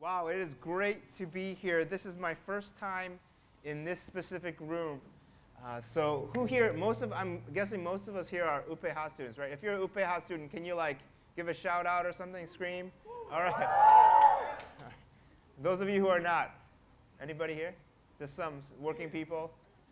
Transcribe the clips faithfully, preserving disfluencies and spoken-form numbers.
Wow, it is great to be here. This is my first time in this specific room. Uh, so who here, most of, I'm guessing most of us here are U P E H A students, right? If you're a U P E H A student, can you like give a shout out or something, scream? All right. All right. Those of you who are not, anybody here? Just some working people?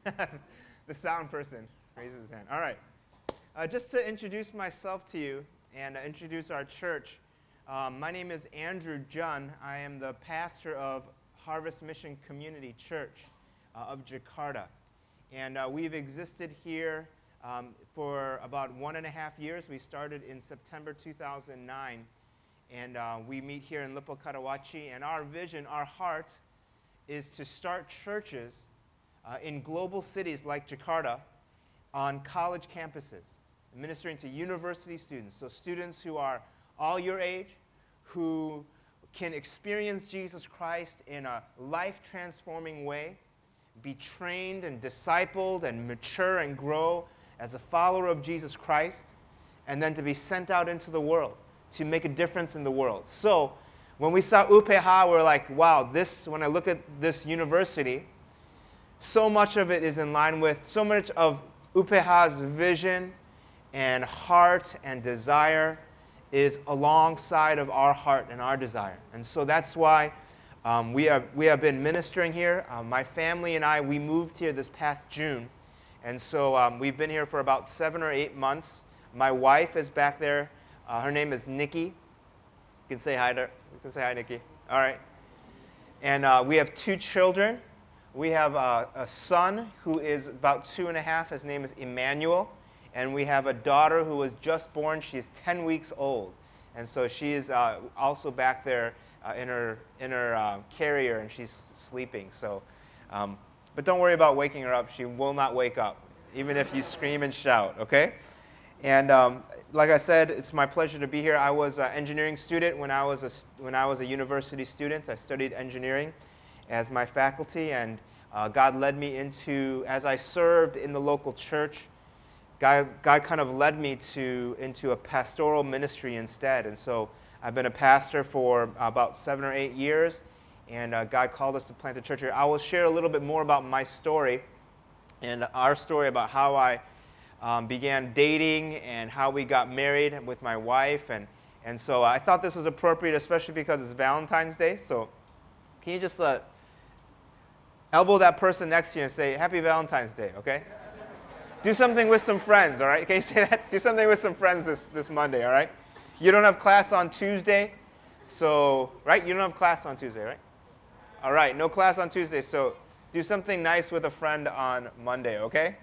The sound person raises his hand. All right. Uh, just to introduce myself to you and uh, introduce our church, um, my name is Andrew Jun. I am the pastor of Harvest Mission Community Church uh, of Jakarta. And uh, we've existed here um, for about one and a half years. We started in September two thousand nine. And uh, we meet here in Lippo Karawaci. And our vision, our heart, is to start churches uh, in global cities like Jakarta on college campuses, ministering to university students, so students who are all your age, who can experience Jesus Christ in a life-transforming way, be trained and discipled and mature and grow as a follower of Jesus Christ, and then to be sent out into the world to make a difference in the world. So when we saw U P E H A, we're like, wow, this, when I look at this university, so much of it is in line with, so much of U P E H A's vision and heart and desire is alongside of our heart and our desire. And so that's why um, we, have, we have been ministering here. Uh, my family and I, we moved here this past June. And so um, we've been here for about seven or eight months. My wife is back there. Uh, her name is Nikki. You can say hi to her. You can say hi, Nikki. All right. And uh, we have two children. We have uh, a son who is about two and a half. His name is Emmanuel. And we have a daughter who was just born. She's ten weeks old. And so she is uh, also back there uh, in her, in her uh, carrier, and she's sleeping. So, um, but don't worry about waking her up. She will not wake up, even if you scream and shout, okay? And um, like I said, it's my pleasure to be here. I was an engineering student when I was a, when I was a university student. I studied engineering as my faculty, and uh, God led me into, as I served in the local church, God, God kind of led me to, into a pastoral ministry instead. And so I've been a pastor for about seven or eight years, and uh, God called us to plant a church here. I will share a little bit more about my story and our story about how I um, began dating and how we got married with my wife. And, and so I thought this was appropriate, especially because it's Valentine's Day. So can you just uh, elbow that person next to you and say, Happy Valentine's Day, okay? Do something with some friends, all right? Can you say that? Do something with some friends this, this Monday, all right? You don't have class on Tuesday, so, right? You don't have class on Tuesday, right? All right, no class on Tuesday, so do something nice with a friend on Monday, okay?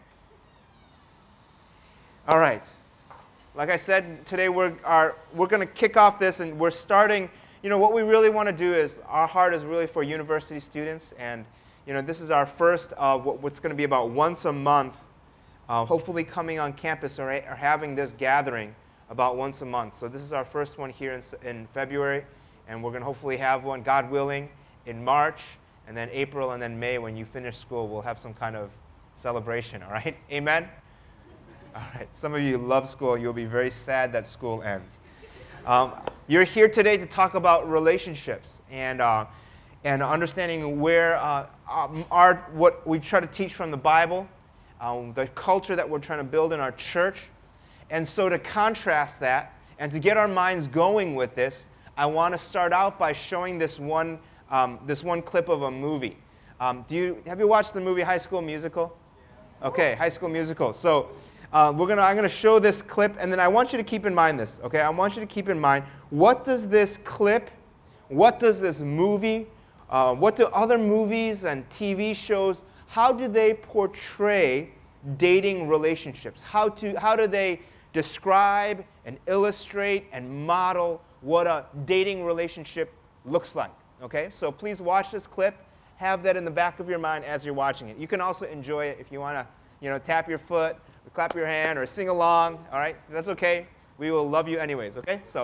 All right. Like I said, today we're, are, we're going to kick off this, and we're starting, you know, what we really want to do is, our heart is really for university students, and, you know, this is our first of what, what's going to be about once a month, Uh, hopefully coming on campus or, or having this gathering about once a month. So this is our first one here in, in February, and we're going to hopefully have one, God willing, in March, and then April, and then May when you finish school, we'll have some kind of celebration, all right? Amen? All right. Some of you love school. You'll be very sad that school ends. Um, you're here today to talk about relationships and, uh, and understanding where uh, our, what we try to teach from the Bible, Um, the culture that we're trying to build in our church. And so to contrast that, and to get our minds going with this, I want to start out by showing this one, um, this one clip of a movie. Um, do you, have you watched the movie High School Musical? Yeah. Okay, High School Musical. So uh, we're gonna, I'm going to show this clip, and then I want you to keep in mind this, okay? I want you to keep in mind, what does this clip, what does this movie, uh, what do other movies and T V shows, how do they portray dating relationships? How, to, how do they describe and illustrate and model what a dating relationship looks like? Okay, so please watch this clip. Have that in the back of your mind as you're watching it. You can also enjoy it if you want to, you know, tap your foot, or clap your hand, or sing along. All right, that's okay. We will love you anyways. Okay, so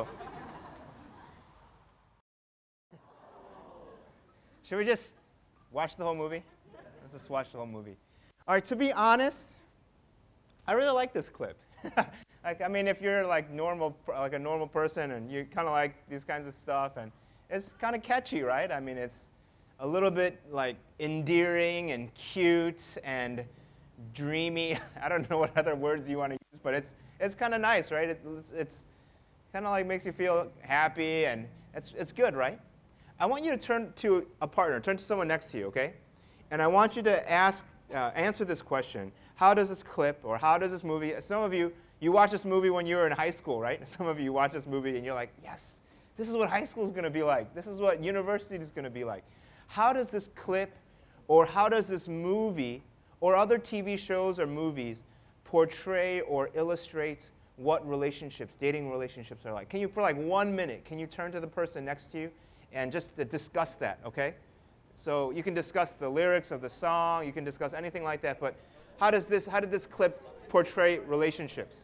should we just watch the whole movie? Let's just watch the whole movie. All right, to be honest, I really like this clip. like, I mean, if you're like normal, like a normal person, and you kind of like these kinds of stuff, and it's kind of catchy, right? I mean, it's a little bit like endearing and cute and dreamy. I don't know what other words you want to use, but it's it's kind of nice, right? It, it's it's kind of like makes you feel happy, and it's it's good, right? I want you to turn to a partner, turn to someone next to you, okay? And I want you to ask, uh, answer this question: how does this clip, or how does this movie? Some of you, you watch this movie when you were in high school, right? Some of you watch this movie and you're like, yes, this is what high school is going to be like. This is what university is going to be like. How does this clip, or how does this movie, or other T V shows or movies portray or illustrate what relationships, dating relationships are like? Can you, for like one minute, can you turn to the person next to you and just uh, discuss that, okay? So you can discuss the lyrics of the song, you can discuss anything like that, but how does this, how did this clip portray relationships?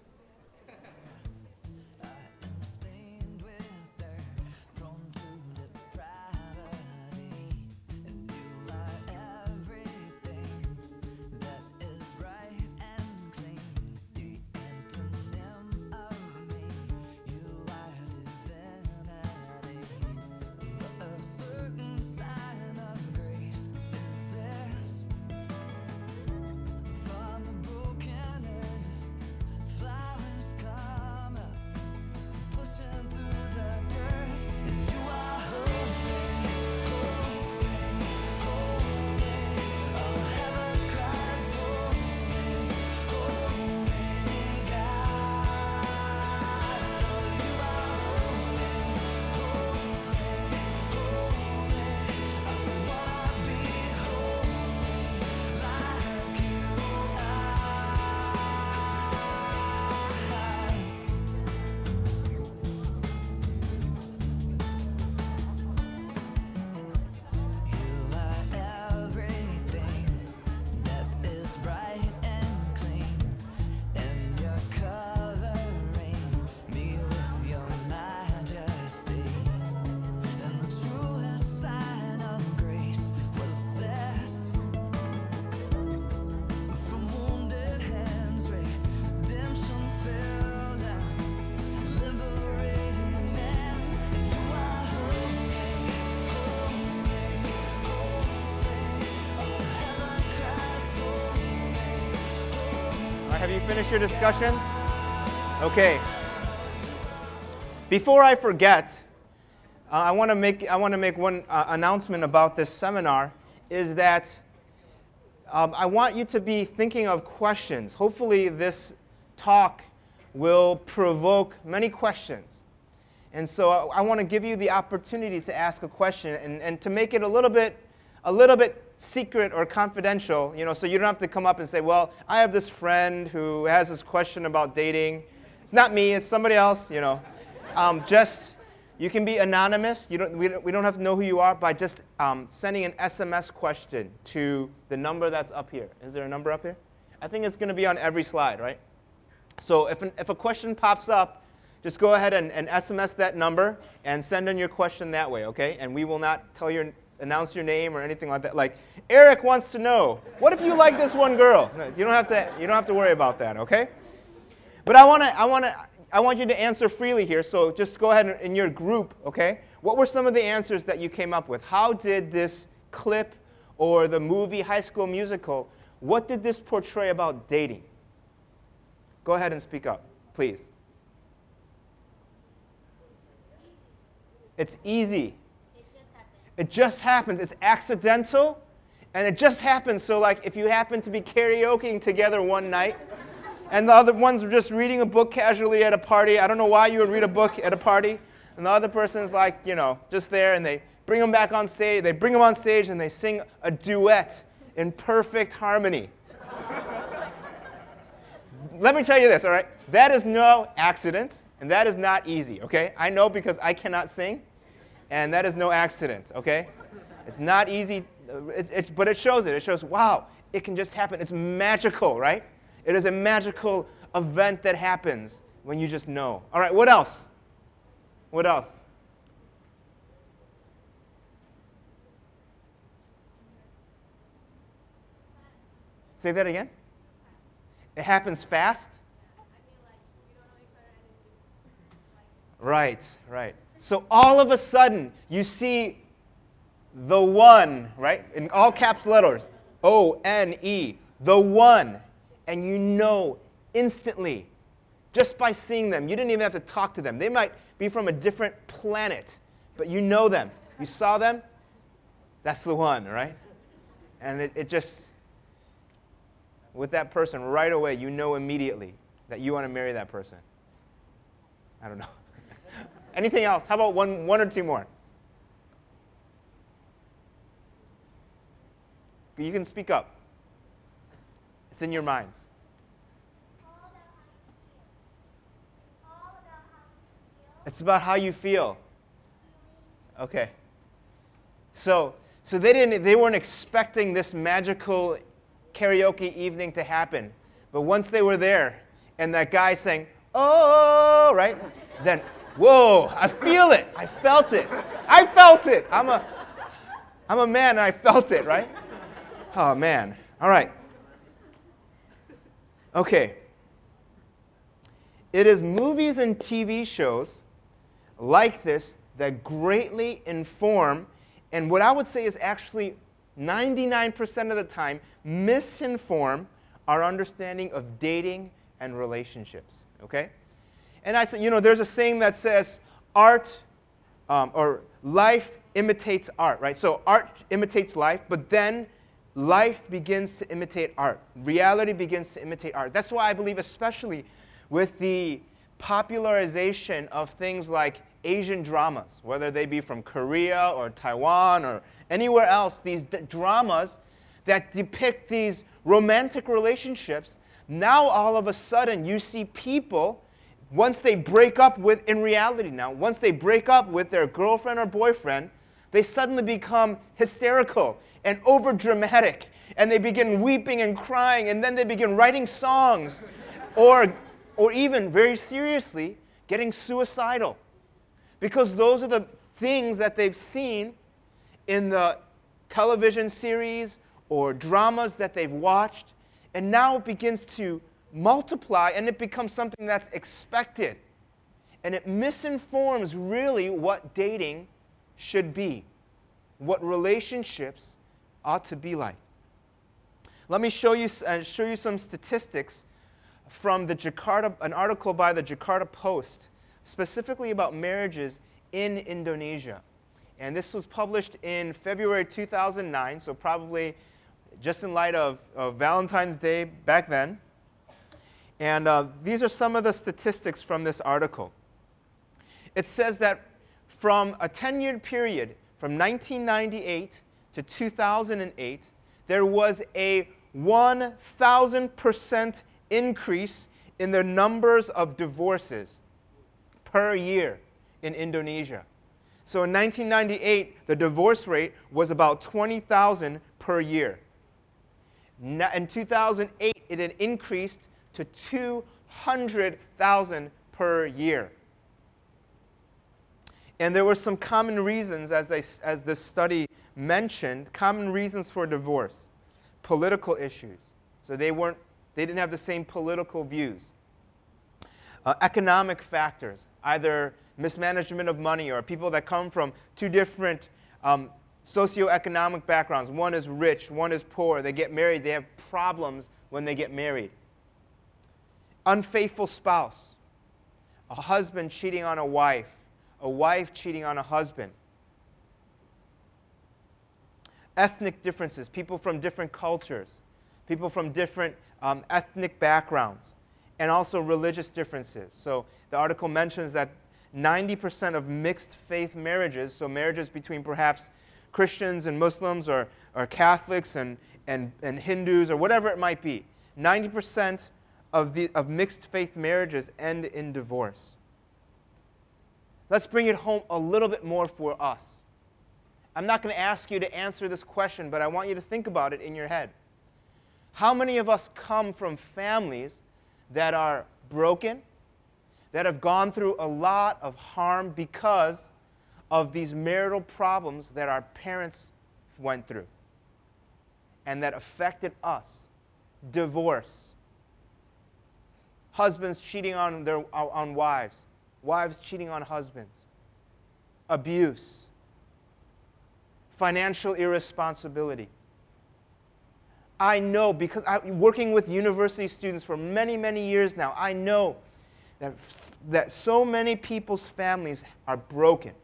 Have you finished your discussions? Okay. Before I forget, uh, I want to make I want to make one uh, announcement about this seminar. Is that um, I want you to be thinking of questions. Hopefully, this talk will provoke many questions, and so I, I want to give you the opportunity to ask a question and, and to make it a little bit a little bit. secret or confidential, you know, so you don't have to come up and say, well, I have this friend who has this question about dating. It's not me, it's somebody else, you know. Um, just, you can be anonymous. You don't, we, don't, we don't have to know who you are by just um, sending an S M S question to the number that's up here. Is there a number up here? I think it's going to be on every slide, right? So if, an, if a question pops up, just go ahead and, and S M S that number and send in your question that way, okay? And we will not tell your announce your name or anything like that. Like, Eric wants to know, what if you like this one girl? No, you don't have to. You don't have to worry about that, okay? But I want to. I want to. I want you to answer freely here. So just go ahead and, in your group, okay? What were some of the answers that you came up with? How did this clip or the movie High School Musical? What did this portray about dating? Go ahead and speak up, please. It's easy. It just happens. It's accidental, and it just happens. So like if you happen to be karaokeing together one night, and the other ones are just reading a book casually at a party. I don't know why you would read a book at a party. And the other person's like, you know, just there, and they bring them back on stage. They bring them on stage, and they sing a duet in perfect harmony. Let me tell you this, all right? That is no accident, and that is not easy, okay? I know because I cannot sing. And that is no accident, okay? It's not easy, it, it, but it shows it. It shows, wow, it can just happen. It's magical, right? It is a magical event that happens when you just know. All right, what else? What else? Say that again? It happens fast? Right, right. So all of a sudden, you see the one, right? In all caps letters, O N E, the one. And you know instantly, just by seeing them, you didn't even have to talk to them. They might be from a different planet, but you know them. You saw them, that's the one, right? And it, it just, with that person right away, you know immediately that you want to marry that person. I don't know. Anything else? How about one, one or two more? You can speak up. It's in your minds. It's about how you feel. Okay. So, so they didn't. They weren't expecting this magical karaoke evening to happen, but once they were there, and that guy sang, "Oh," right? Then, whoa! I feel it. I felt it. I felt it. I'm a, I'm a man, and I felt it, right? Oh man. All right. Okay. It is movies and T V shows like this that greatly inform, and what I would say is actually ninety-nine percent of the time misinform our understanding of dating and relationships, okay? And I said, you know, there's a saying that says art um, or life imitates art, right? So art imitates life, but then life begins to imitate art. Reality begins to imitate art. That's why I believe, especially with the popularization of things like Asian dramas, whether they be from Korea or Taiwan or anywhere else, these d- dramas that depict these romantic relationships, now all of a sudden you see people, once they break up with, in reality now, once they break up with their girlfriend or boyfriend, they suddenly become hysterical and over-dramatic, and they begin weeping and crying, and then they begin writing songs, or, or even, very seriously, getting suicidal. Because those are the things that they've seen in the television series or dramas that they've watched, and now it begins to multiply, and it becomes something that's expected. And it misinforms really what dating should be, what relationships ought to be like. Let me show you, uh, show you some statistics from the Jakarta, an article by the Jakarta Post, specifically about marriages in Indonesia. And this was published in February two thousand nine, so probably just in light of, of Valentine's Day back then. And uh, these are some of the statistics from this article. It says that from a ten-year period, from nineteen ninety-eight to two thousand eight, there was a one thousand percent increase in the numbers of divorces per year in Indonesia. So in nineteen ninety-eight, the divorce rate was about twenty thousand per year. In two thousand eight, it had increased to two hundred thousand per year. And there were some common reasons, as, I, as this study mentioned, common reasons for divorce. Political issues. So they weren't, they didn't have the same political views. Uh, economic factors, either mismanagement of money or people that come from two different um, socioeconomic backgrounds. One is rich, one is poor. They get married, they have problems when they get married. Unfaithful spouse, a husband cheating on a wife, a wife cheating on a husband. Ethnic differences, people from different cultures, people from different um, ethnic backgrounds, and also religious differences. So the article mentions that ninety percent of mixed faith marriages, so marriages between perhaps Christians and Muslims or, or Catholics and, and, and Hindus or whatever it might be, ninety percent of, the, of mixed faith marriages end in divorce. Let's bring it home a little bit more for us. I'm not going to ask you to answer this question, but I want you to think about it in your head. How many of us come from families that are broken, that have gone through a lot of harm because of these marital problems that our parents went through and that affected us? Divorce. Husbands cheating on their on wives. Wives cheating on husbands. abuse, financial irresponsibility. I know, because I'm working with university students for many, many years now, I know that, that so many people's families are broken.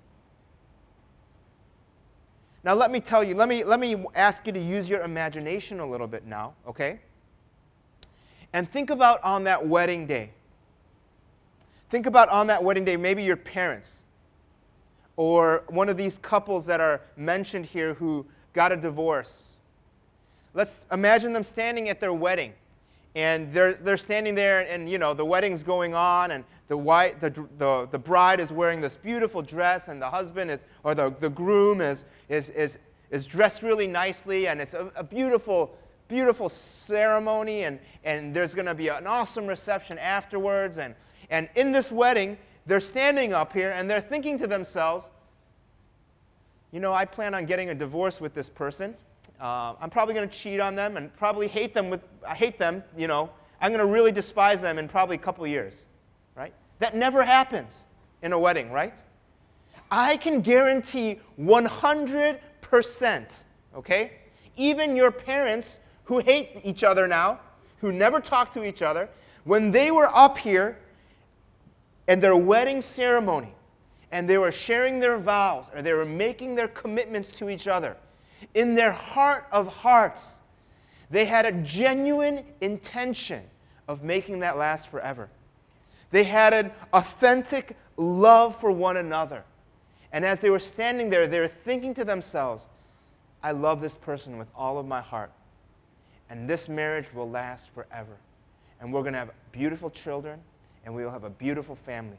Now let me tell you, let me, let me ask you to use your imagination a little bit now, okay? And think about on that wedding day. Think about on that wedding day, maybe your parents, or one of these couples that are mentioned here who got a divorce. Let's imagine them standing at their wedding, and they're, they're standing there, and, and you know, the wedding's going on, and the, white, the, the, the bride is wearing this beautiful dress, and the husband is, or the, the groom is, is, is, is dressed really nicely, and it's a, a beautiful, beautiful ceremony, and, and there's going to be an awesome reception afterwards, and, and in this wedding, they're standing up here, and they're thinking to themselves, you know, I plan on getting a divorce with this person. Uh, I'm probably going to cheat on them and probably hate them with, I hate them, you know. I'm going to really despise them in probably a couple years, right? That never happens in a wedding, right? I can guarantee one hundred percent, okay? Even your parents who hate each other now, who never talk to each other, when they were up here in their wedding ceremony and they were sharing their vows or they were making their commitments to each other, in their heart of hearts, they had a genuine intention of making that last forever. They had an authentic love for one another. And as they were standing there, they were thinking to themselves, I love this person with all of my heart. And this marriage will last forever. And we're going to have beautiful children, and we will have a beautiful family.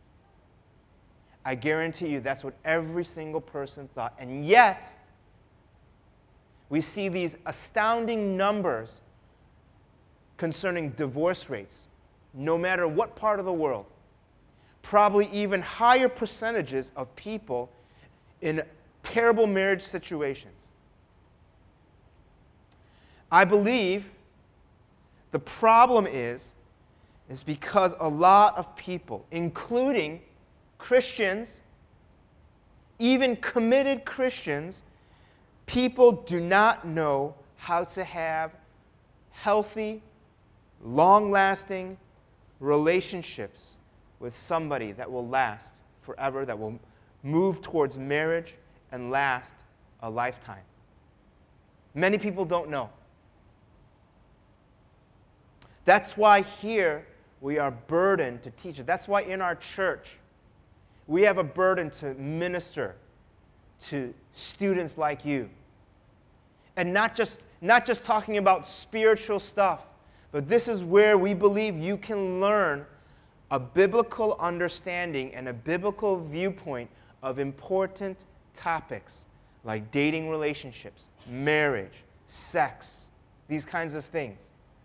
I guarantee you that's what every single person thought. And yet, we see these astounding numbers concerning divorce rates, no matter what part of the world. Probably even higher percentages of people in terrible marriage situations. I believe the problem is, is because a lot of people, including Christians, even committed Christians, people do not know how to have healthy, long-lasting relationships with somebody that will last forever, that will move towards marriage and last a lifetime. Many people don't know. That's why here we are burdened to teach it. That's why in our church we have a burden to minister to students like you. And not just, not just talking about spiritual stuff, but this is where we believe you can learn a biblical understanding and a biblical viewpoint of important topics like dating relationships, marriage, sex, these kinds of things.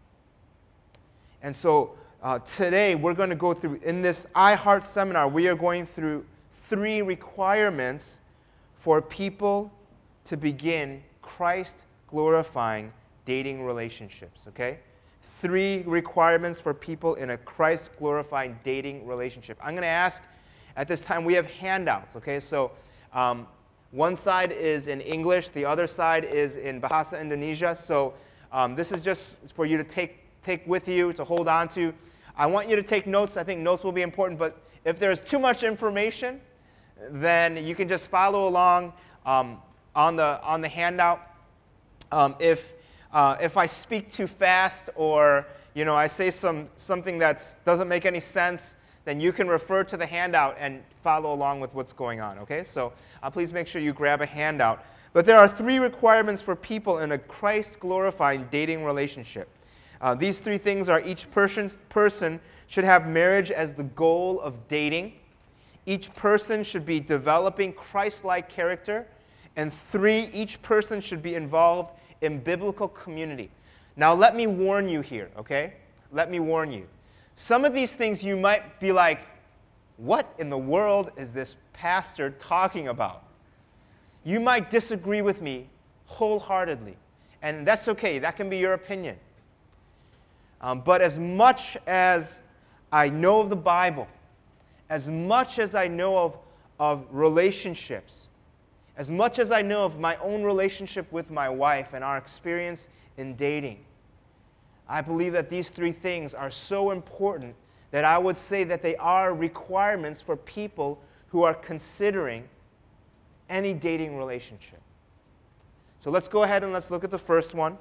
And so uh, today we're going to go through, in this iHeart seminar, we are going through three requirements for people to begin Christ-glorifying dating relationships, okay? Three requirements for people in a Christ-glorifying dating relationship. I'm going to ask, at this time, we have handouts, okay? So um, one side is in English, the other side is in Bahasa Indonesia. So um, this is just for you to take, take with you, to hold on to. I want you to take notes. I think notes will be important, but if there's too much information, then you can just follow along um, on the on the handout. Um, if uh, if I speak too fast, or you know I say some something that doesn't make any sense, then you can refer to the handout and follow along with what's going on. Okay, so uh, please make sure you grab a handout. But there are three requirements for people in a Christ-glorifying dating relationship. Uh, these three things are: each person person should have marriage as the goal of dating. Each person should be developing Christ-like character. And three, each person should be involved in biblical community. Now, let me warn you here, okay? Let me warn you. Some of these things you might be like, what in the world is this pastor talking about? You might disagree with me wholeheartedly. And that's okay. That can be your opinion. Um, but as much as I know of the Bible, as much as I know of, of relationships, as much as I know of my own relationship with my wife and our experience in dating, I believe that these three things are so important that I would say that they are requirements for people who are considering any dating relationship. So let's go ahead and let's look at the first one.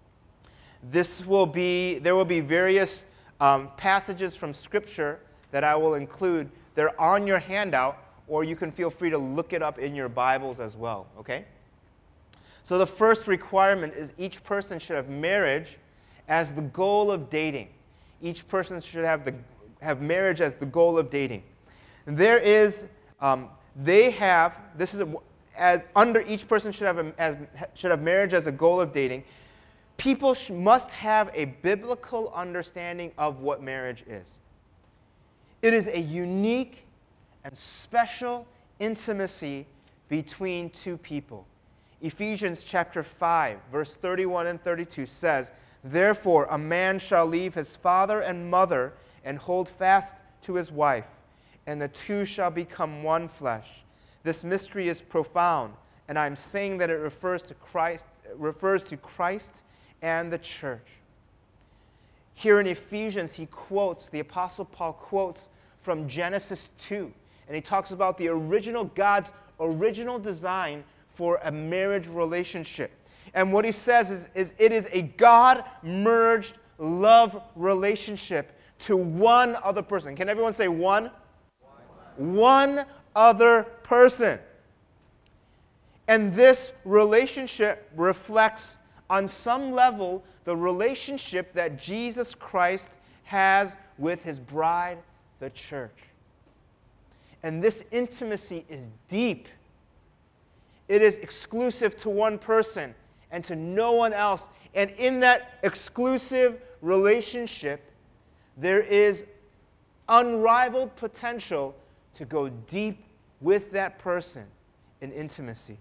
This will be, there will be various um, passages from Scripture that I will include. They're on your handout, or you can feel free to look it up in your Bibles as well, okay? So the first requirement is each person should have marriage as the goal of dating. Each person should have, the, have marriage as the goal of dating. There is, um, they have, this is, a, as under each person should have, a, as, should have marriage as a goal of dating. People sh- must have a biblical understanding of what marriage is. It is a unique and special intimacy between two people. Ephesians chapter five, verse thirty-one and thirty-two says, "Therefore a man shall leave his father and mother and hold fast to his wife, and the two shall become one flesh. This mystery is profound, and I am saying that it refers to Christ, refers to Christ and the church." Here in Ephesians, he quotes, the Apostle Paul quotes from Genesis two, and he talks about the original, God's original design for a marriage relationship. And what he says is, is it is a God-merged love relationship to one other person. Can everyone say one? One, one other person. And this relationship reflects on some level the relationship that Jesus Christ has with his bride, the church. And this intimacy is deep. It is exclusive to one person and to no one else. And in that exclusive relationship, there is unrivaled potential to go deep with that person in intimacy.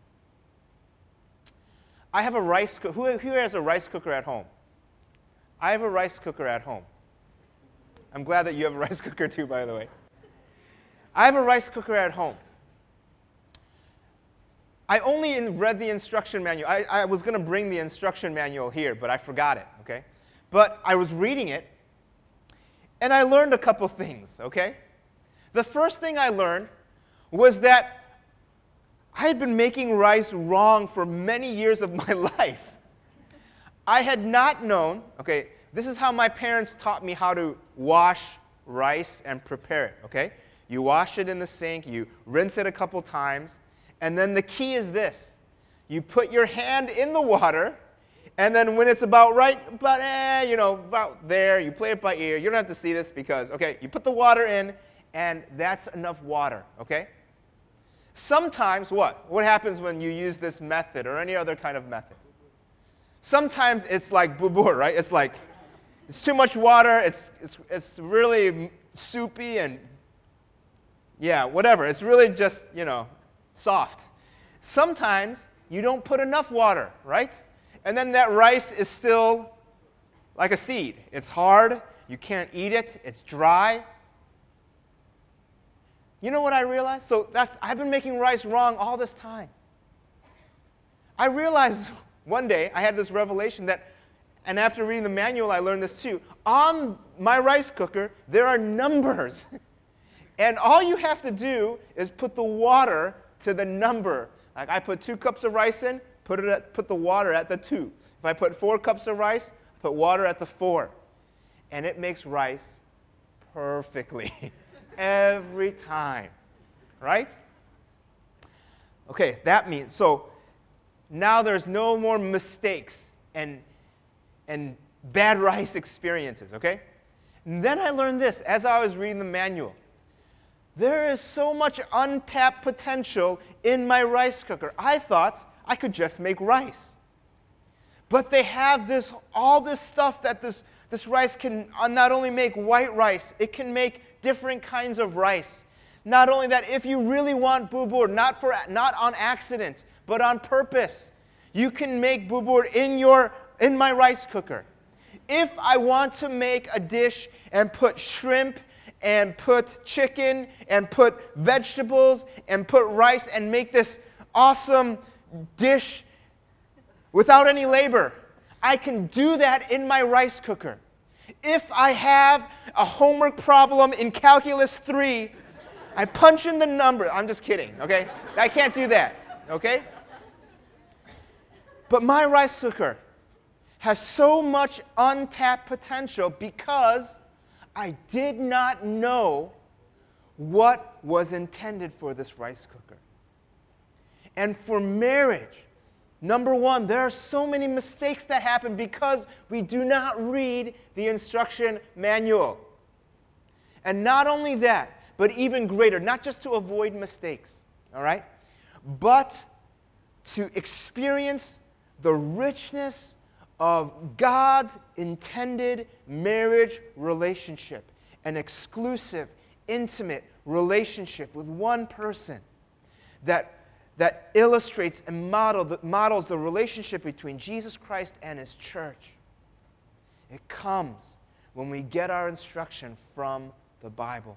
I have a rice cooker. Who, who has a rice cooker at home? I have a rice cooker at home. I'm glad that you have a rice cooker too, by the way. I have a rice cooker at home. I only in read the instruction manual. I, I was going to bring the instruction manual here, but I forgot it, okay? But I was reading it, and I learned a couple things, okay? The first thing I learned was that I had been making rice wrong for many years of my life. I had not known, okay, this is how my parents taught me how to wash rice and prepare it, okay? You wash it in the sink, you rinse it a couple times, and then the key is this. You put your hand in the water, and then when it's about right, about, eh, you know, about there, you play it by ear. You don't have to see this because, okay, you put the water in, and that's enough water, okay? Sometimes, what? What happens when you use this method or any other kind of method? Sometimes it's like bubur, right? It's like, it's too much water, it's, it's, it's really soupy and, yeah, whatever. It's really just, you know, soft. Sometimes you don't put enough water, right? And then that rice is still like a seed. It's hard. You can't eat it. It's dry. You know what I realized? So that's I've been making rice wrong all this time. I realized one day I had this revelation that, and after reading the manual I learned this too, on my rice cooker there are numbers. And all you have to do is put the water to the number. Like I put two cups of rice in, put, it at, put the water at the two. If I put four cups of rice, put water at the four. And it makes rice perfectly every time, right? Okay, that means, so now there's no more mistakes and, and bad rice experiences, okay? And then I learned this as I was reading the manual. There is so much untapped potential in my rice cooker. I thought I could just make rice. But they have this, all this stuff that this, this rice can not only make white rice, it can make different kinds of rice. Not only that, if you really want bubur, not, for, not on accident, but on purpose, you can make bubur in, your, in my rice cooker. If I want to make a dish and put shrimp and put chicken and put vegetables and put rice and make this awesome dish without any labor. I can do that in my rice cooker. If I have a homework problem in Calculus three, I punch in the number. I'm just kidding, okay? I can't do that, okay? But my rice cooker has so much untapped potential because I did not know what was intended for this rice cooker. And for marriage, number one, there are so many mistakes that happen because we do not read the instruction manual. And not only that, but even greater, not just to avoid mistakes, all right, but to experience the richness of God's intended marriage relationship, an exclusive, intimate relationship with one person that, that illustrates and model the, models the relationship between Jesus Christ and his church. It comes when we get our instruction from the Bible.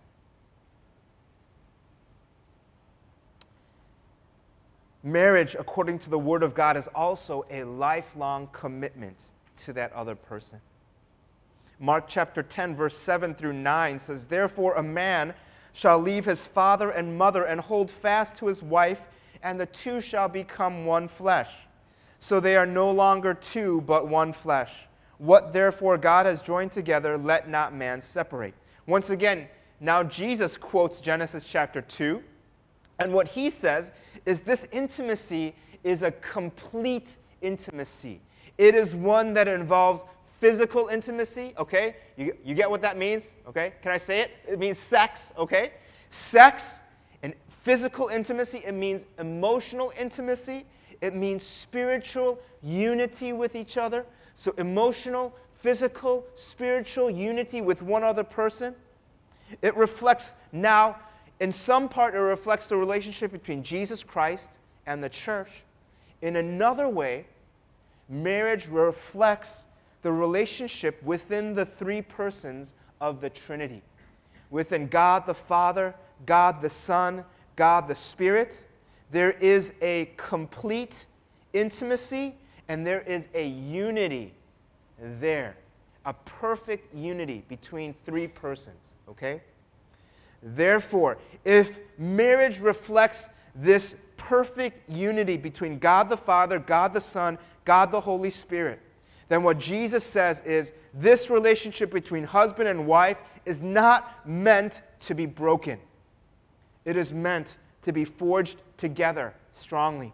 Marriage, according to the Word of God, is also a lifelong commitment to that other person. Mark chapter ten, verse seven through nine says, "Therefore a man shall leave his father and mother and hold fast to his wife, and the two shall become one flesh. So they are no longer two, but one flesh. What therefore God has joined together, let not man separate." Once again, now Jesus quotes Genesis chapter two, and what he says is this intimacy is a complete intimacy. It is one that involves physical intimacy, okay? You, you get what that means, okay? Can I say it? It means sex, okay? Sex and physical intimacy. It means emotional intimacy. It means spiritual unity with each other. So emotional, physical, spiritual unity with one other person. It reflects now, in some part, it reflects the relationship between Jesus Christ and the church. In another way, marriage reflects the relationship within the three persons of the Trinity. Within God the Father, God the Son, God the Spirit, there is a complete intimacy and there is a unity there. A perfect unity between three persons, okay? Therefore, if marriage reflects this perfect unity between God the Father, God the Son, God the Holy Spirit, then what Jesus says is this relationship between husband and wife is not meant to be broken. It is meant to be forged together strongly.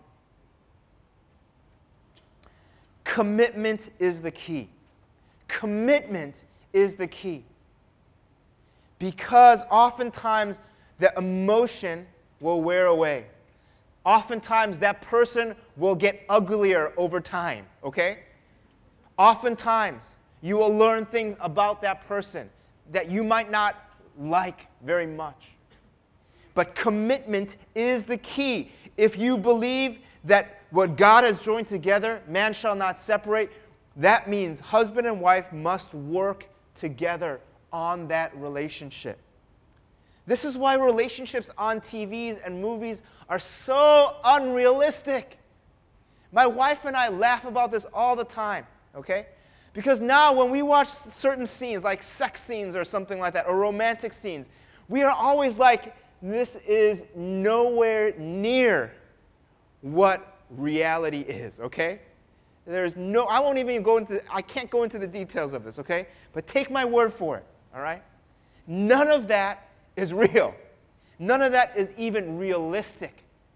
Commitment is the key. Commitment is the key. Because oftentimes the emotion will wear away. Oftentimes that person will get uglier over time, okay? Oftentimes you will learn things about that person that you might not like very much. But commitment is the key. If you believe that what God has joined together, man shall not separate, that means husband and wife must work together on that relationship. This is why relationships on T Vs and movies are so unrealistic. My wife and I laugh about this all the time, okay? Because now when we watch certain scenes, like sex scenes or something like that, or romantic scenes, we are always like, this is nowhere near what reality is, okay? There's no, I won't even go into, I can't go into the details of this, okay? But take my word for it, all right? None of that is real. None of that is even realistic.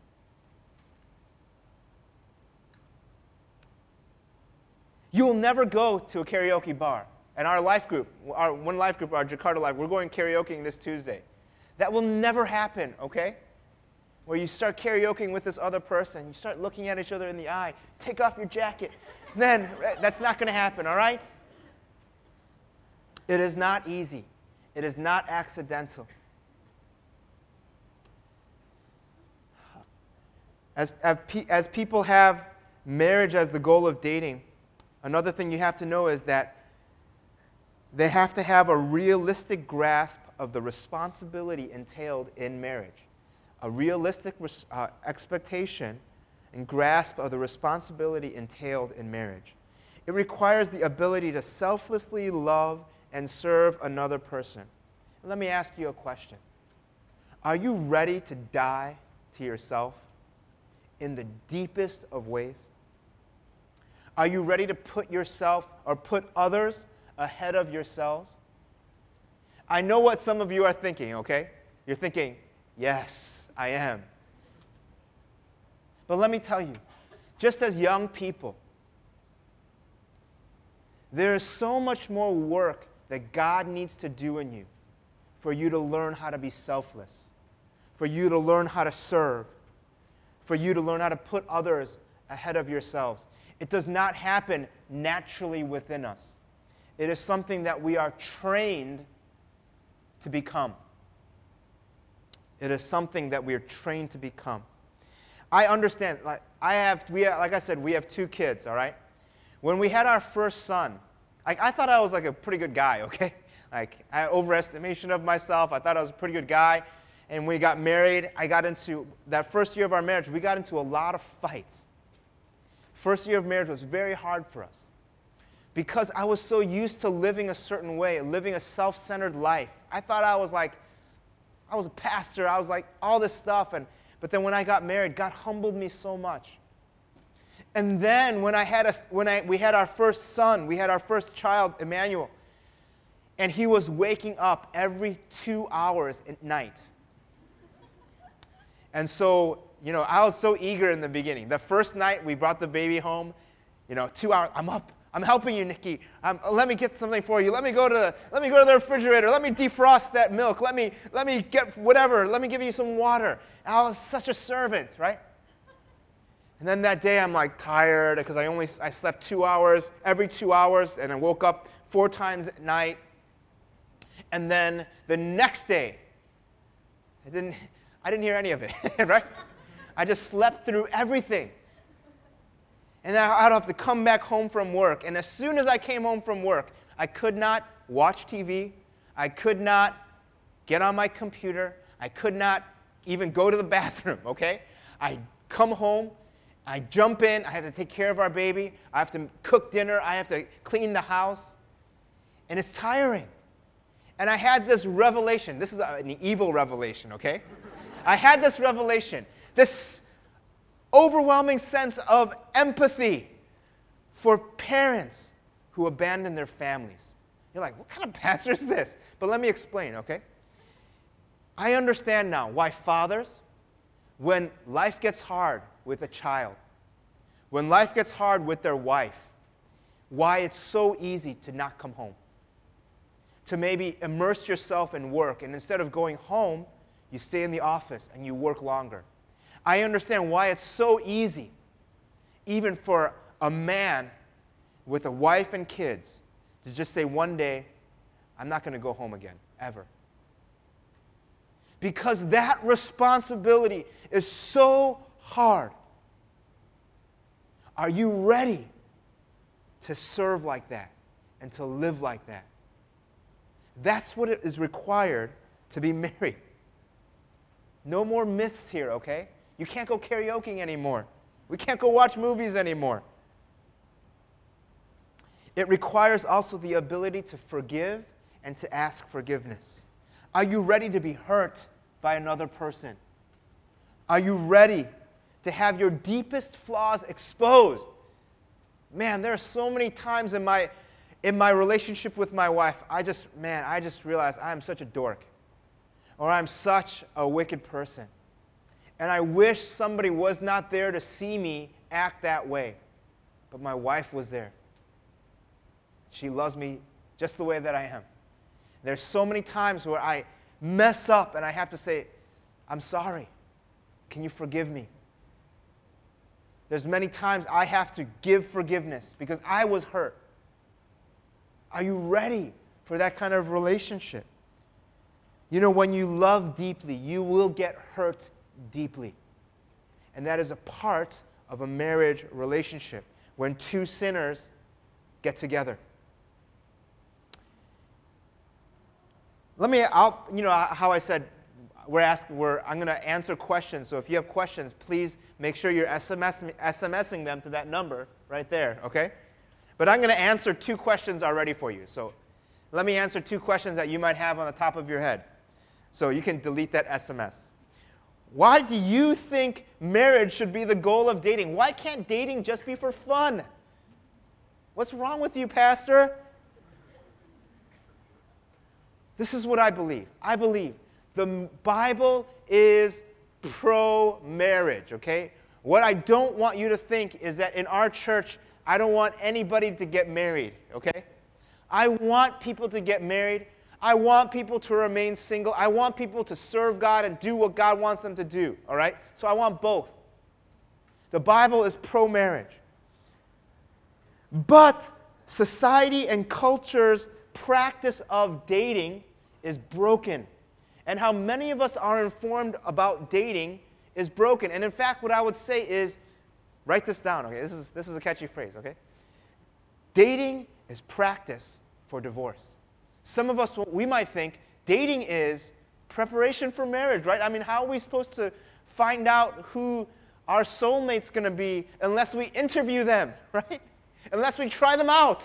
You will never go to a karaoke bar. And our life group, our one life group, our Jakarta life, we're going karaokeing this Tuesday. That will never happen, okay? Where you start karaokeing with this other person, you start looking at each other in the eye, take off your jacket. Then, that's not going to happen, all right? It is not easy. It is not accidental. As, as, as people have marriage as the goal of dating, another thing you have to know is that They have to have a realistic grasp of the responsibility entailed in marriage. A realistic uh, expectation and grasp of the responsibility entailed in marriage. It requires the ability to selflessly love and serve another person. Let me ask you a question. Are you ready to die to yourself in the deepest of ways? Are you ready to put yourself or put others ahead of yourselves? I know what some of you are thinking, okay? You're thinking, yes, I am. But let me tell you, just as young people, there is so much more work that God needs to do in you for you to learn how to be selfless, for you to learn how to serve, for you to learn how to put others ahead of yourselves. It does not happen naturally within us. It is something that we are trained to become. It is something that we are trained to become. I understand. Like I have, we have, like I said, we have two kids. All right. When we had our first son, like I thought I was like a pretty good guy. Okay. Like I had overestimation of myself. I thought I was a pretty good guy. And when we got married, I got into that first year of our marriage. We got into a lot of fights. First year of marriage was very hard for us because I was so used to living a certain way, living a self-centered life. I thought I was like, I was a pastor. I was like all this stuff. And But then when I got married, God humbled me so much. And then when I had a, when I, we had our first son, we had our first child, Emmanuel, and he was waking up every two hours at night. And so, you know, I was so eager in the beginning. The first night we brought the baby home, you know, two hours, I'm up. I'm helping you, Nikki. Um, let me get something for you. Let me go to the, let me go to the refrigerator. Let me defrost that milk. Let me, let me get whatever. Let me give you some water. And I was such a servant, right? And then that day I'm like tired because I only I slept two hours, every two hours, and I woke up four times at night. And then the next day, I didn't, I didn't hear any of it, right? I just slept through everything. And I'd have to come back home from work. And as soon as I came home from work, I could not watch T V. I could not get on my computer. I could not even go to the bathroom, okay? I come home. I jump in. I have to take care of our baby. I have to cook dinner. I have to clean the house. And it's tiring. And I had this revelation. This is an evil revelation, okay? I had this revelation. This overwhelming sense of empathy for parents who abandon their families. You're like, what kind of pastor is this? But let me explain, okay? I understand now why fathers, when life gets hard with a child, when life gets hard with their wife, why it's so easy to not come home. To maybe immerse yourself in work, and instead of going home, you stay in the office and you work longer. I understand why it's so easy, even for a man with a wife and kids, to just say one day, I'm not going to go home again, ever. Because that responsibility is so hard. Are you ready to serve like that and to live like that? That's what it is required to be married. No more myths here, okay? You can't go karaoke anymore. We can't go watch movies anymore. It requires also the ability to forgive and to ask forgiveness. Are you ready to be hurt by another person? Are you ready to have your deepest flaws exposed? Man, there are so many times in my in my relationship with my wife, I just, man, I just realized I am such a dork. Or I'm such a wicked person. And I wish somebody was not there to see me act that way. But my wife was there. She loves me just the way that I am. There's so many times where I mess up and I have to say, I'm sorry. Can you forgive me? There's many times I have to give forgiveness because I was hurt. Are you ready for that kind of relationship? You know, when you love deeply, you will get hurt deeply. And that is a part of a marriage relationship when two sinners get together. let me, I'll, you know, how I said, we're asking, we're, I'm going to answer questions. So if you have questions, please make sure you're SMSing, SMSing them to that number right there, okay? But I'm going to answer two questions already for you. So let me answer two questions that you might have on the top of your head. So you can delete that S M S. Why do you think marriage should be the goal of dating? Why can't dating just be for fun? What's wrong with you, Pastor? This is what I believe. I believe the Bible is pro-marriage, okay? What I don't want you to think is that in our church, I don't want anybody to get married, okay? I want people to get married. I want people to remain single. I want people to serve God and do what God wants them to do, all right? So I want both. The Bible is pro-marriage. But society and culture's practice of dating is broken. And how many of us are informed about dating is broken. And in fact, what I would say is, write this down, okay? This is, this is a catchy phrase, okay? Dating is practice for divorce. Some of us, we might think dating is preparation for marriage, right? I mean, how are we supposed to find out who our soulmate's going to be unless we interview them, right? Unless we try them out.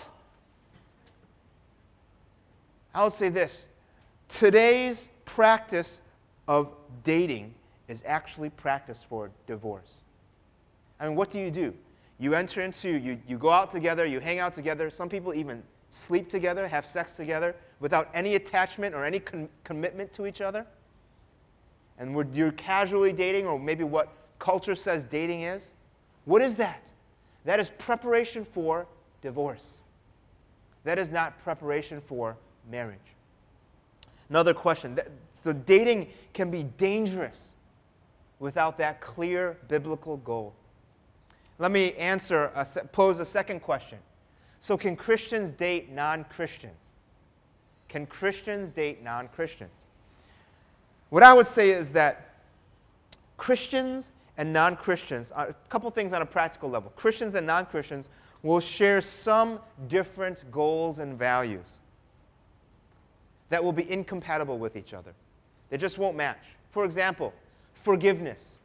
I would say this. Today's practice of dating is actually practice for divorce. I mean, what do you do? You enter into, you, you go out together, you hang out together. Some people even sleep together, have sex together without any attachment or any con- commitment to each other. And we're, you're casually dating, or maybe what culture says dating is. What is that? That is preparation for divorce. That is not preparation for marriage. Another question. So dating can be dangerous without that clear biblical goal. Let me answer, a, pose a second question. So can Christians date non-Christians? Can Christians date non-Christians? What I would say is that Christians and non-Christians, a couple things on a practical level. Christians and non-Christians will share some different goals and values that will be incompatible with each other. They just won't match. For example, forgiveness.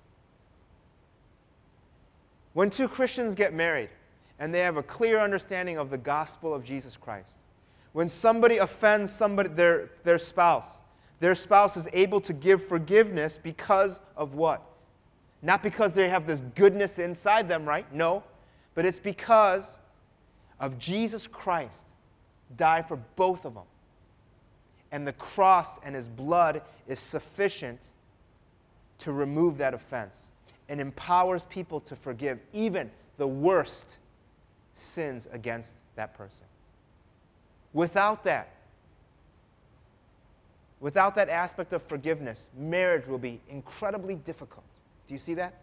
When two Christians get married and they have a clear understanding of the gospel of Jesus Christ, when somebody offends somebody, their, their spouse, their spouse is able to give forgiveness because of what? Not because they have this goodness inside them, right? No. But it's because of Jesus Christ died for both of them. And the cross and his blood is sufficient to remove that offense and empowers people to forgive even the worst sins against that person. Without that, without that aspect of forgiveness, marriage will be incredibly difficult. Do you see that?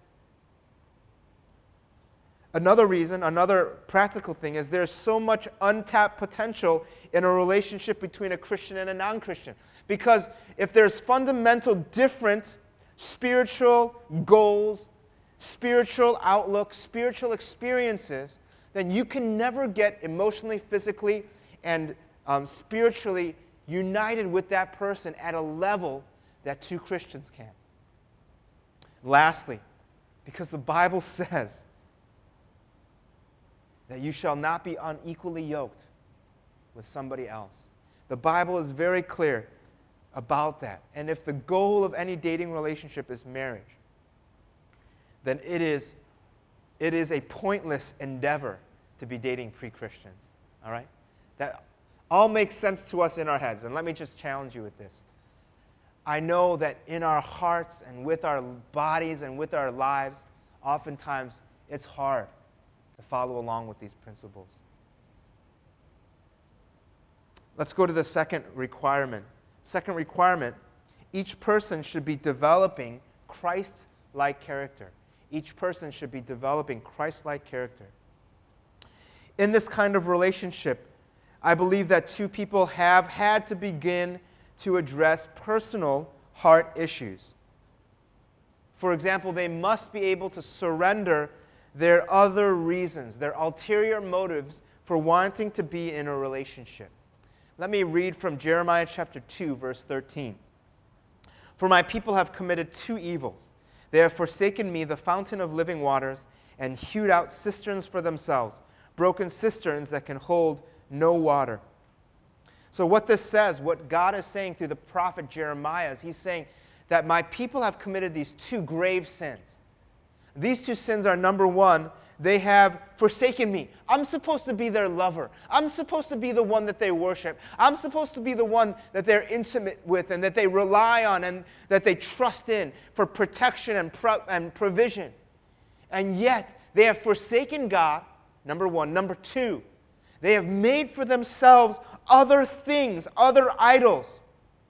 Another reason, another practical thing is there's so much untapped potential in a relationship between a Christian and a non-Christian. Because if there's fundamental different spiritual goals, spiritual outlook, spiritual experiences, then you can never get emotionally, physically, and um, spiritually united with that person at a level that two Christians can. Lastly, because the Bible says that you shall not be unequally yoked with somebody else. The Bible is very clear about that. And if the goal of any dating relationship is marriage, then it is, it is a pointless endeavor to be dating pre-Christians. All right? That all makes sense to us in our heads. And let me just challenge you with this. I know that in our hearts and with our bodies and with our lives, oftentimes it's hard to follow along with these principles. Let's go to the second requirement. Second requirement, each person should be developing Christ-like character. Each person should be developing Christ-like character. In this kind of relationship, I believe that two people have had to begin to address personal heart issues. For example, they must be able to surrender their other reasons, their ulterior motives for wanting to be in a relationship. Let me read from Jeremiah chapter two, verse thirteen. For my people have committed two evils. They have forsaken me, the fountain of living waters, and hewed out cisterns for themselves, broken cisterns that can hold no water. So what this says, what God is saying through the prophet Jeremiah, is he's saying that my people have committed these two grave sins. These two sins are, number one, they have forsaken me. I'm supposed to be their lover. I'm supposed to be the one that they worship. I'm supposed to be the one that they're intimate with and that they rely on and that they trust in for protection and, pro- and provision. And yet, they have forsaken God, number one. Number two, they have made for themselves other things, other idols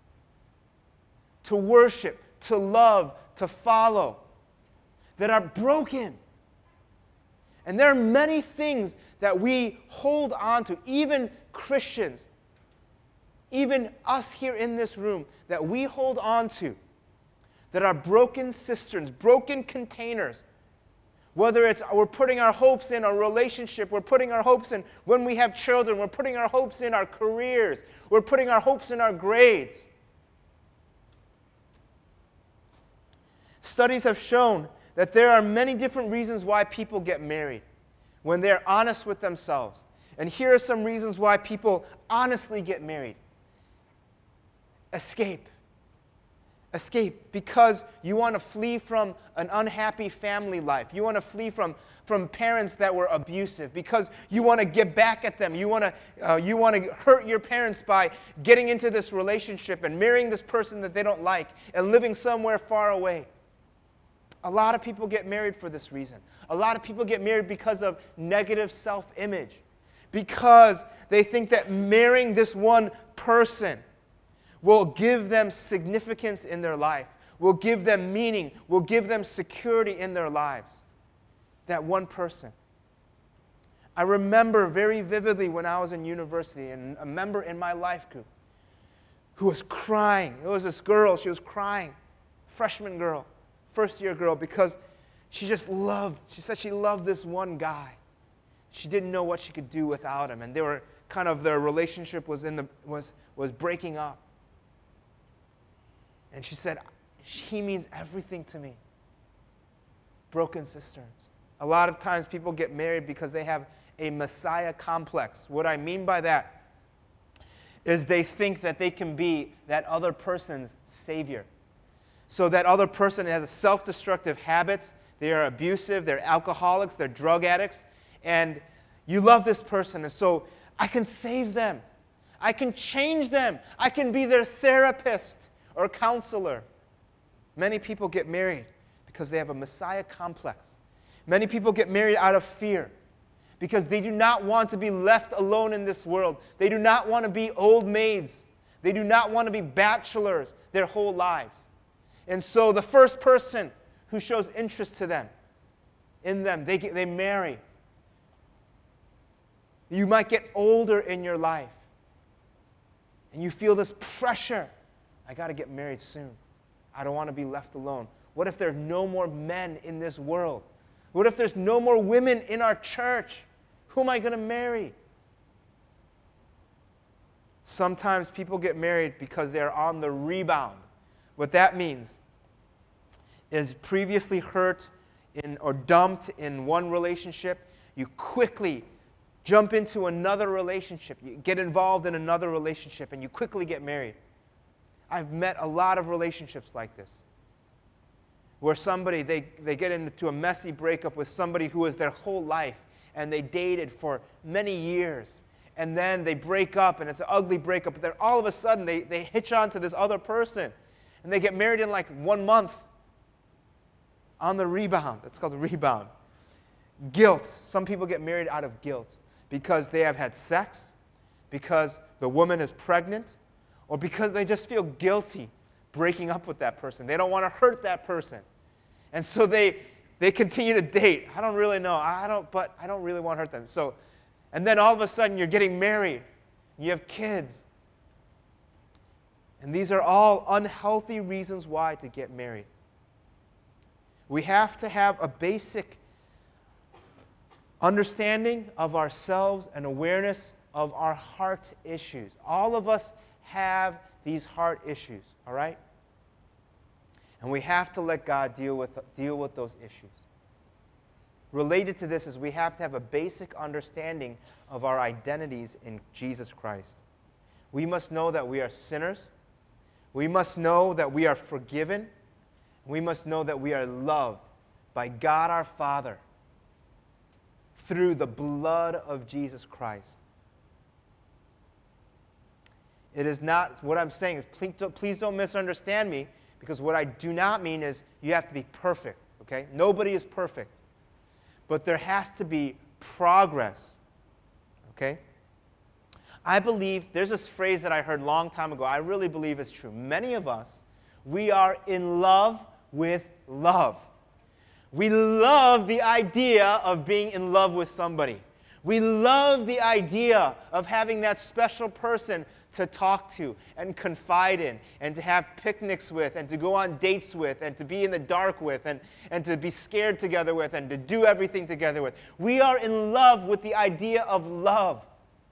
to worship, to love, to follow, that are broken. And there are many things that we hold on to, even Christians, even us here in this room, that we hold on to, that are broken cisterns, broken containers. Whether it's we're putting our hopes in a relationship, we're putting our hopes in when we have children, we're putting our hopes in our careers, we're putting our hopes in our grades. Studies have shown that there are many different reasons why people get married when they're honest with themselves. And here are some reasons why people honestly get married. Escape. Escape because you want to flee from an unhappy family life. You want to flee from, from parents that were abusive because you want to get back at them. You want to uh, you want to hurt your parents by getting into this relationship and marrying this person that they don't like and living somewhere far away. A lot of people get married for this reason. A lot of people get married because of negative self-image, because they think that marrying this one person will give them significance in their life, will give them meaning, will give them security in their lives. That one person. I remember very vividly when I was in university, and a member in my life group who was crying. It was this girl, she was crying, freshman girl. First year girl, because she just loved, she said she loved this one guy. She didn't know what she could do without him, and they were kind of, their relationship was in the was was breaking up. And she said, he means everything to me. Broken cisterns. A lot of times people get married because they have a Messiah complex. What I mean by that is they think that they can be that other person's savior. So that other person has self-destructive habits, they are abusive, they're alcoholics, they're drug addicts, and you love this person, and so I can save them. I can change them. I can be their therapist or counselor. Many people get married because they have a Messiah complex. Many people get married out of fear because they do not want to be left alone in this world. They do not want to be old maids. They do not want to be bachelors their whole lives. And so the first person who shows interest to them, in them, they, get, they marry. You might get older in your life, and you feel this pressure. I got to get married soon. I don't want to be left alone. What if there are no more men in this world? What if there's no more women in our church? Who am I going to marry? Sometimes people get married because they're on the rebound. What that means is previously hurt in, or dumped in one relationship, you quickly jump into another relationship. You get involved in another relationship, and you quickly get married. I've met a lot of relationships like this, where somebody, they, they get into a messy breakup with somebody who was their whole life, and they dated for many years. And then they break up, and it's an ugly breakup, but then all of a sudden they, they hitch on to this other person. And they get married in like one month on the rebound. That's called the rebound. Guilt. Some people get married out of guilt because they have had sex, because the woman is pregnant, or because they just feel guilty breaking up with that person. They don't want to hurt that person. And so they they continue to date. I don't really know. I don't, but I don't really want to hurt them. So, and then all of a sudden you're getting married. You have kids. And these are all unhealthy reasons why to get married. We have to have a basic understanding of ourselves and awareness of our heart issues. All of us have these heart issues, all right? And we have to let God deal with, deal with those issues. Related to this is we have to have a basic understanding of our identities in Jesus Christ. We must know that we are sinners. We must know that we are forgiven. We must know that we are loved by God our Father through the blood of Jesus Christ. It is not, what I'm saying is, please don't, please don't misunderstand me, because what I do not mean is you have to be perfect, okay? Nobody is perfect. But there has to be progress, okay? I believe, there's this phrase that I heard a long time ago. I really believe it's true. Many of us, we are in love with love. We love the idea of being in love with somebody. We love the idea of having that special person to talk to and confide in and to have picnics with and to go on dates with and to be in the dark with and, and to be scared together with and to do everything together with. We are in love with the idea of love.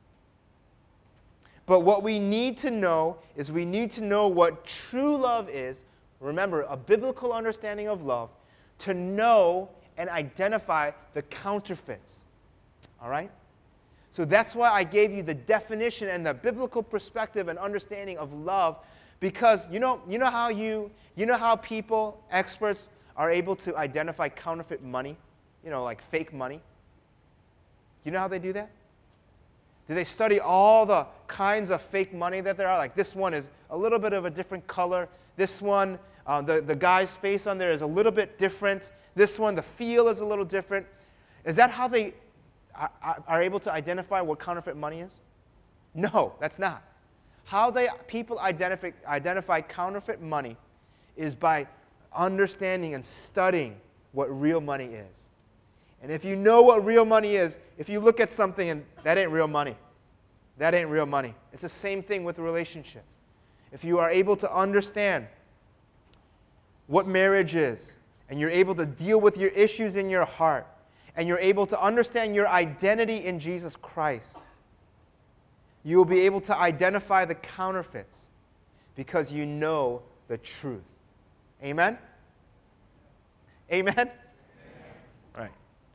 But what we need to know is we need to know what true love is. Remember, a biblical understanding of love, to know and identify the counterfeits. All right? So that's why I gave you the definition and the biblical perspective and understanding of love, because you know, you know how you, you know how people, experts, are able to identify counterfeit money, you know, like fake money. You know how they do that? Do they study all the kinds of fake money that there are? Like this one is a little bit of a different color. This one, uh, the, the guy's face on there is a little bit different. This one, the feel is a little different. Is that how they are, are able to identify what counterfeit money is? No, that's not. How they people identify, identify counterfeit money is by understanding and studying what real money is. And if you know what real money is, if you look at something and that ain't real money, that ain't real money. It's the same thing with relationships. If you are able to understand what marriage is, and you're able to deal with your issues in your heart, and you're able to understand your identity in Jesus Christ, you will be able to identify the counterfeits because you know the truth. Amen? Amen? Amen. Right.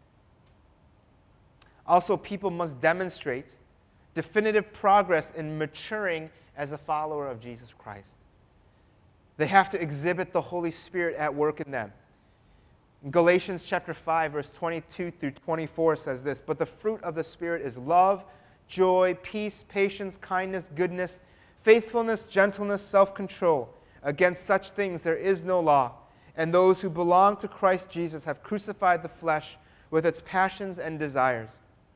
Also, people must demonstrate definitive progress in maturing as a follower of Jesus Christ. They have to exhibit the Holy Spirit at work in them. Galatians chapter five, verse twenty-two through twenty-four says this, "But the fruit of the Spirit is love, joy, peace, patience, kindness, goodness, faithfulness, gentleness, self-control. Against such things there is no law. And those who belong to Christ Jesus have crucified the flesh with its passions and desires."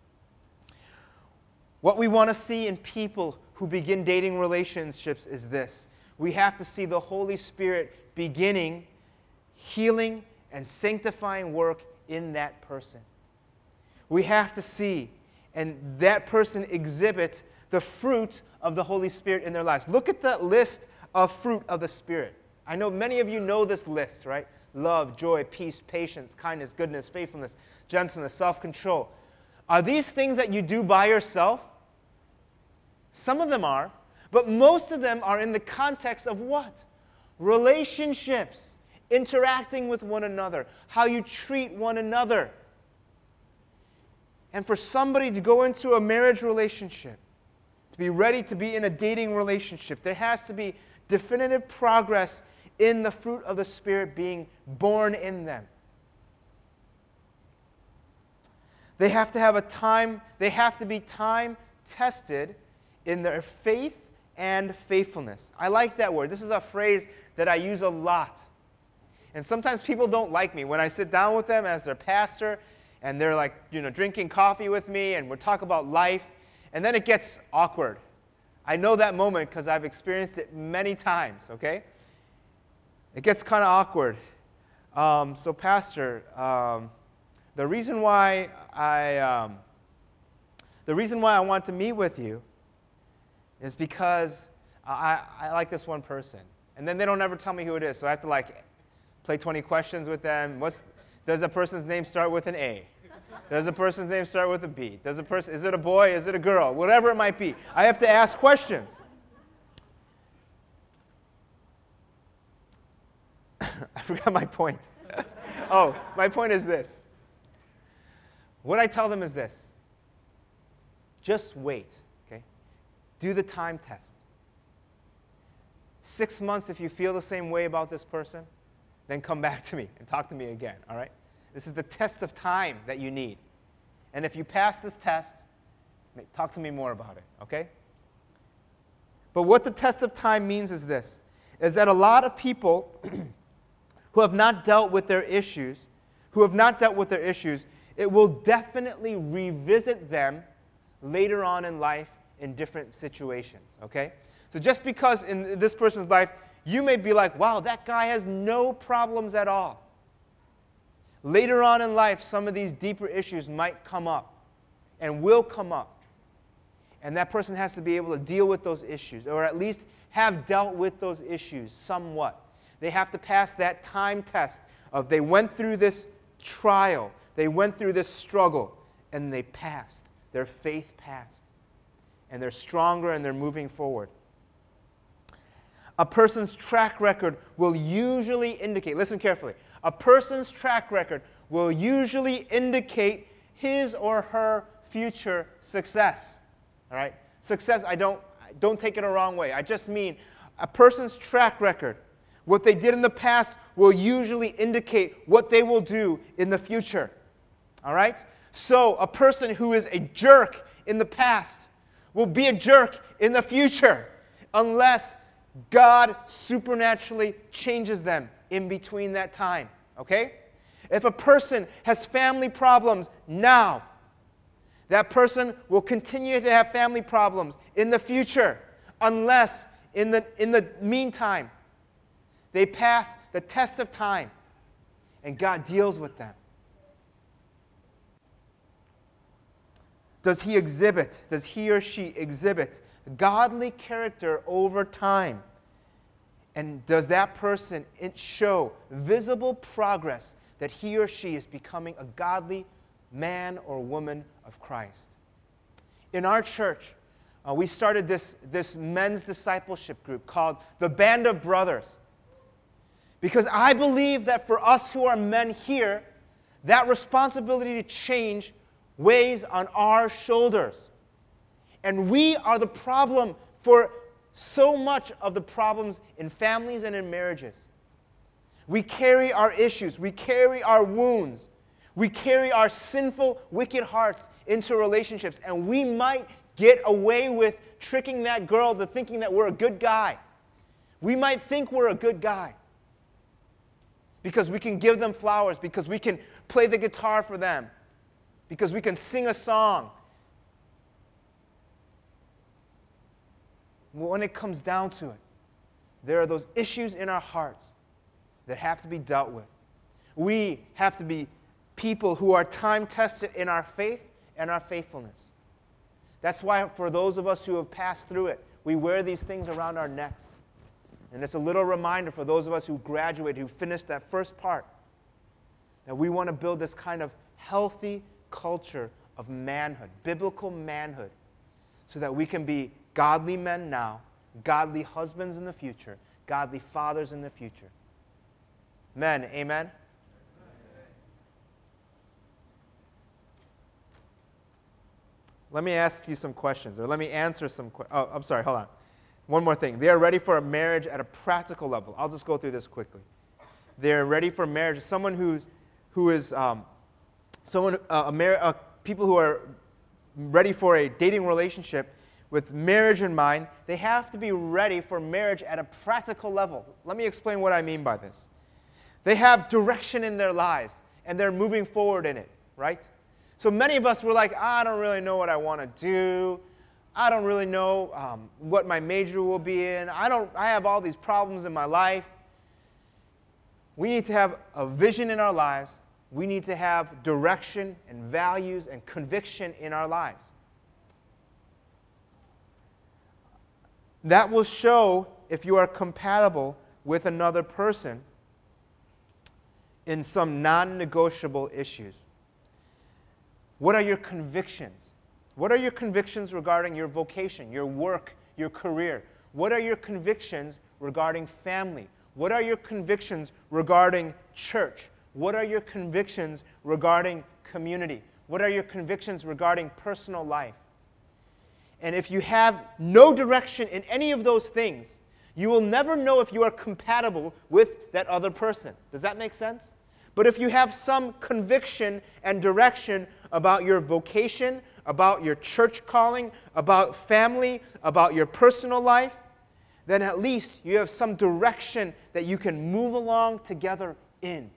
What we want to see in people who begin dating relationships is this. We have to see the Holy Spirit beginning healing and sanctifying work in that person. We have to see, and that person exhibit the fruit of the Holy Spirit in their lives. Look at the list of fruit of the Spirit. I know many of you know this list, right? Love, joy, peace, patience, kindness, goodness, faithfulness, gentleness, self-control. Are these things that you do by yourself? Some of them are, but most of them are in the context of what? Relationships. Interacting with one another, how you treat one another. And for somebody to go into a marriage relationship, to be ready to be in a dating relationship, there has to be definitive progress in the fruit of the Spirit being born in them. They have to have a time, they have to be time tested in their faith and faithfulness. I like that word. This is a phrase that I use a lot. And sometimes people don't like me when I sit down with them as their pastor and they're like, you know, drinking coffee with me and we're talking about life, and then it gets awkward. I know that moment because I've experienced it many times, okay? It gets kind of awkward. Um, so, Pastor, um, the reason why I um, the reason why I want to meet with you is because I, I like this one person. And then they don't ever tell me who it is, so I have to like play twenty questions with them. What's, does a person's name start with an A? Does the person's name start with a B? Does a person, is it a boy? Is it a girl? Whatever it might be. I have to ask questions. I forgot my point. Oh, my point is this. What I tell them is this. Just wait, okay? Do the time test. Six months, if you feel the same way about this person, then come back to me and talk to me again, all right? This is the test of time that you need. And if you pass this test, talk to me more about it, okay? But what the test of time means is this, is that a lot of people who have not dealt with their issues, who have not dealt with their issues, it will definitely revisit them later on in life in different situations, okay? So just because in this person's life, you may be like, wow, that guy has no problems at all. Later on in life, some of these deeper issues might come up and will come up. And that person has to be able to deal with those issues, or at least have dealt with those issues somewhat. They have to pass that time test of they went through this trial, they went through this struggle, and they passed. Their faith passed. And they're stronger and they're moving forward. A person's track record will usually indicate, listen carefully, a person's track record will usually indicate his or her future success. All right? Success, I don't, don't take it a wrong way. I just mean a person's track record, what they did in the past will usually indicate what they will do in the future. All right? So a person who is a jerk in the past will be a jerk in the future unless God supernaturally changes them in between that time, okay? If a person has family problems now, that person will continue to have family problems in the future unless in the, in the meantime they pass the test of time and God deals with them. Does he exhibit, does he or she exhibit godly character over time? And does that person show visible progress that he or she is becoming a godly man or woman of Christ? In our church, uh, we started this, this men's discipleship group called the Band of Brothers. Because I believe that for us who are men here, that responsibility to change weighs on our shoulders. And we are the problem for so much of the problems in families and in marriages. We carry our issues. We carry our wounds. We carry our sinful, wicked hearts into relationships. And we might get away with tricking that girl to thinking that we're a good guy. We might think we're a good guy because we can give them flowers, because we can play the guitar for them, because we can sing a song. When it comes down to it, there are those issues in our hearts that have to be dealt with. We have to be people who are time-tested in our faith and our faithfulness. That's why for those of us who have passed through it, we wear these things around our necks. And it's a little reminder for those of us who graduated, who finished that first part, that we want to build this kind of healthy culture of manhood, biblical manhood, so that we can be godly men now, godly husbands in the future, godly fathers in the future. Men, amen? Let me ask you some questions, or let me answer some questions. Oh, I'm sorry, hold on. One more thing. They are ready for a marriage at a practical level. I'll just go through this quickly. They're ready for marriage. Someone who's, who is, um, someone, uh, a mar- uh, people who are ready for a dating relationship with marriage in mind, they have to be ready for marriage at a practical level. Let me explain what I mean by this. They have direction in their lives, and they're moving forward in it, right? So many of us were like, I don't really know what I want to do. I don't really know um, what my major will be in. I don't. I have all these problems in my life. We need to have a vision in our lives. We need to have direction and values and conviction in our lives. That will show if you are compatible with another person in some non-negotiable issues. What are your convictions? What are your convictions regarding your vocation, your work, your career? What are your convictions regarding family? What are your convictions regarding church? What are your convictions regarding community? What are your convictions regarding personal life? And if you have no direction in any of those things, you will never know if you are compatible with that other person. Does that make sense? But if you have some conviction and direction about your vocation, about your church calling, about family, about your personal life, then at least you have some direction that you can move along together in.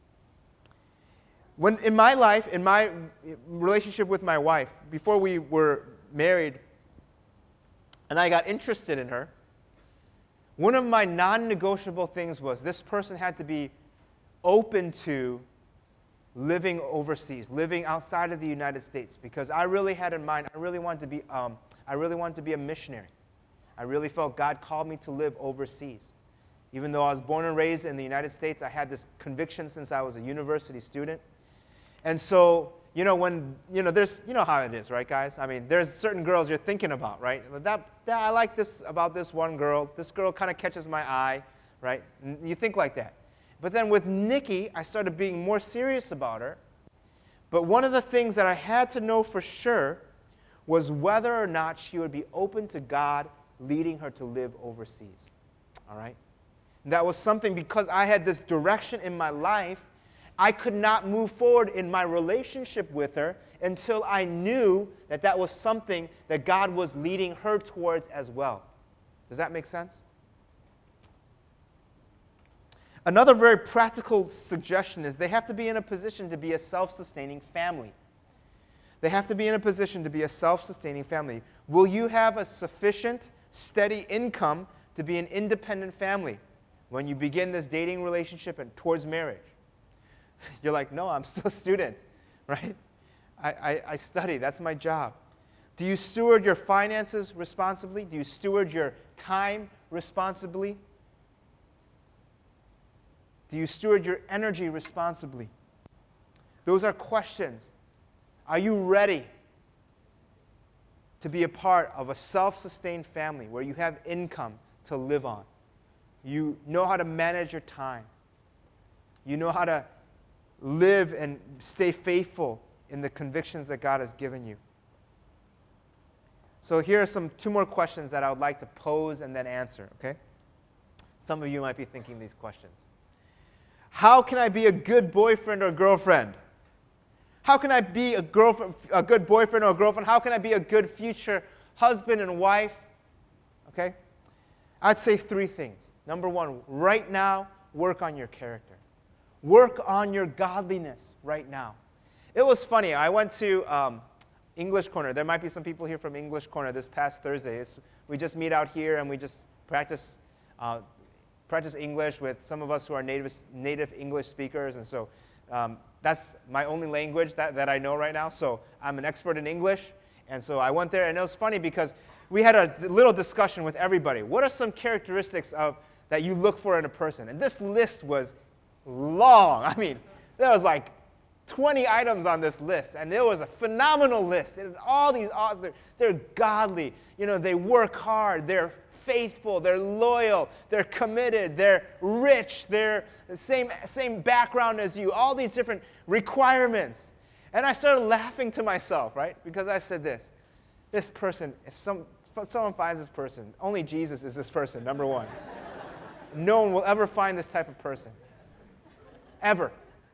When in my life, in my relationship with my wife, before we were married, and I got interested in her, one of my non-negotiable things was this person had to be open to living overseas, living outside of the United States, because I really had in mind, I really wanted to be, um, I really wanted to be a missionary. I really felt God called me to live overseas. Even though I was born and raised in the United States, I had this conviction since I was a university student. And so, you know, when, you know, there's, you know how it is, right, guys? I mean, there's certain girls you're thinking about, right? That, that I like this about this one girl. This girl kind of catches my eye, right? And you think like that. But then with Nikki, I started being more serious about her. But one of the things that I had to know for sure was whether or not she would be open to God leading her to live overseas, all right? And that was something, because I had this direction in my life, I could not move forward in my relationship with her until I knew that that was something that God was leading her towards as well. Does that make sense? Another very practical suggestion is they have to be in a position to be a self-sustaining family. They have to be in a position to be a self-sustaining family. Will you have a sufficient, steady income to be an independent family when you begin this dating relationship and towards marriage? You're like, no, I'm still a student, right? I, I, I study. That's my job. Do you steward your finances responsibly? Do you steward your time responsibly? Do you steward your energy responsibly? Those are questions. Are you ready to be a part of a self-sustained family where you have income to live on? You know how to manage your time. You know how to live and stay faithful in the convictions that God has given you. So here are some two more questions that I would like to pose and then answer, okay? Some of you might be thinking these questions. How can I be a good boyfriend or girlfriend? How can I be a girlfriend, a good boyfriend or girlfriend? How can I be a good future husband and wife? Okay? I'd say three things. Number one, right now, work on your character. Work on your godliness right now. It was funny. I went to um, English Corner. There might be some people here from English Corner this past Thursday. It's, we just meet out here and we just practice uh, practice English with some of us who are native, native English speakers. And so um, that's my only language that, that I know right now. So I'm an expert in English. And so I went there, and it was funny because we had a little discussion with everybody. What are some characteristics of that you look for in a person? And this list was long. I mean, there was like twenty items on this list, and it was a phenomenal list. And all these, they're, they're godly. You know, they work hard. They're faithful. They're loyal. They're committed. They're rich. They're the same, same background as you. All these different requirements. And I started laughing to myself, right? Because I said this. This person, if, some, if someone finds this person, only Jesus is this person, number one. No one will ever find this type of person. Ever.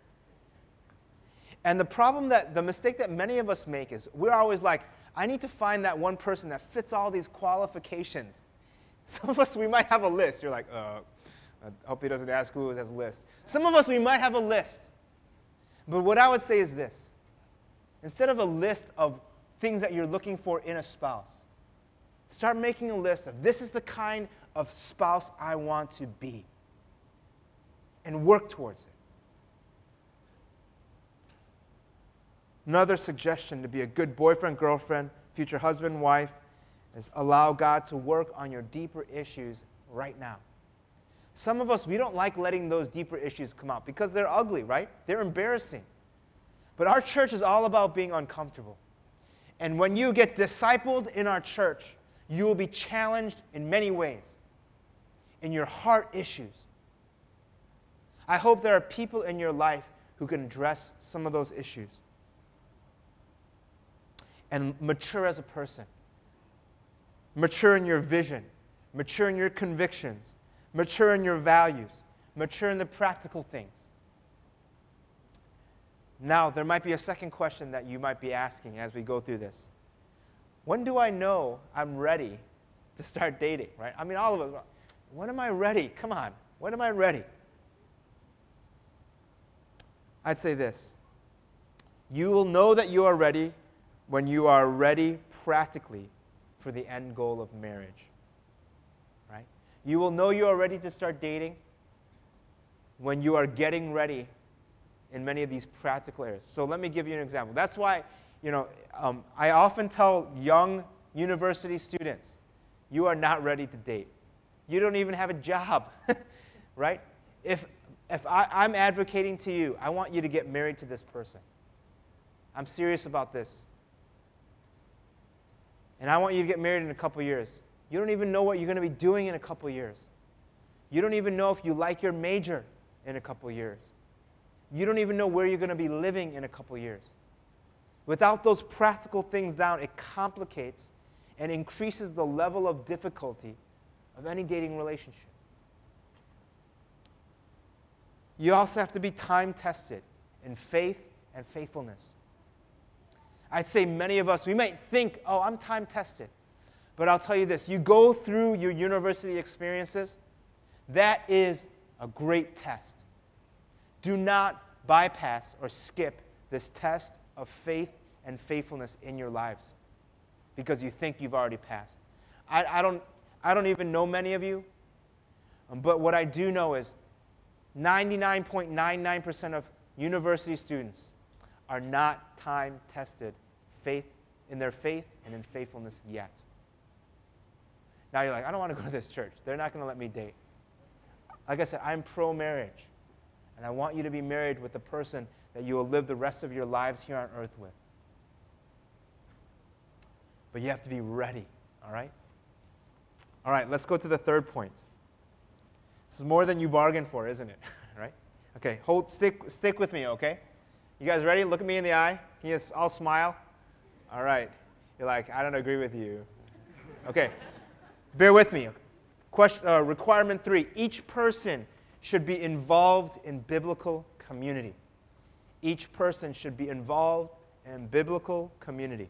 And the problem that, the mistake that many of us make is we're always like, I need to find that one person that fits all these qualifications. Some of us, we might have a list. You're like, uh, I hope he doesn't ask who has a list. Some of us, we might have a list. But what I would say is this. Instead of a list of things that you're looking for in a spouse, start making a list of this is the kind of spouse I want to be. And work towards it. Another suggestion to be a good boyfriend, girlfriend, future husband, wife, is allow God to work on your deeper issues right now. Some of us, we don't like letting those deeper issues come out because they're ugly, right? They're embarrassing. But our church is all about being uncomfortable. And when you get discipled in our church, you will be challenged in many ways, in your heart issues. I hope there are people in your life who can address some of those issues and mature as a person. Mature in your vision, mature in your convictions, mature in your values, mature in the practical things. Now, there might be a second question that you might be asking as we go through this. When do I know I'm ready to start dating, right? I mean, all of us, when am I ready? Come on, when am I ready? I'd say this. You will know that you are ready when you are ready practically for the end goal of marriage, right? You will know you are ready to start dating when you are getting ready in many of these practical areas. So let me give you an example. That's why, you know, um, I often tell young university students, you are not ready to date. You don't even have a job, right? If, if I, I'm advocating to you, I want you to get married to this person. I'm serious about this. And I want you to get married in a couple years. You don't even know what you're going to be doing in a couple years. You don't even know if you like your major in a couple years. You don't even know where you're going to be living in a couple years. Without those practical things down, it complicates and increases the level of difficulty of any dating relationship. You also have to be time-tested in faith and faithfulness. I'd say many of us, we might think, oh, I'm time-tested. But I'll tell you this, you go through your university experiences, that is a great test. Do not bypass or skip this test of faith and faithfulness in your lives because you think you've already passed. I, I, don't, I don't even know many of you, um, but what I do know is ninety-nine point nine nine percent of university students are not time-tested faith in their faith and in faithfulness yet. Now you're like, I don't want to go to this church. They're not going to let me date. Like I said, I'm pro-marriage. And I want you to be married with the person that you will live the rest of your lives here on earth with. But you have to be ready, all right? All right, let's go to the third point. This is more than you bargained for, isn't it? Right? Okay, hold, stick, stick with me, okay? You guys ready? Look at me in the eye. Can you all smile? All right. You're like, I don't agree with you. Okay, bear with me. Question, uh, requirement three, each person should be involved in biblical community. Each person should be involved in biblical community.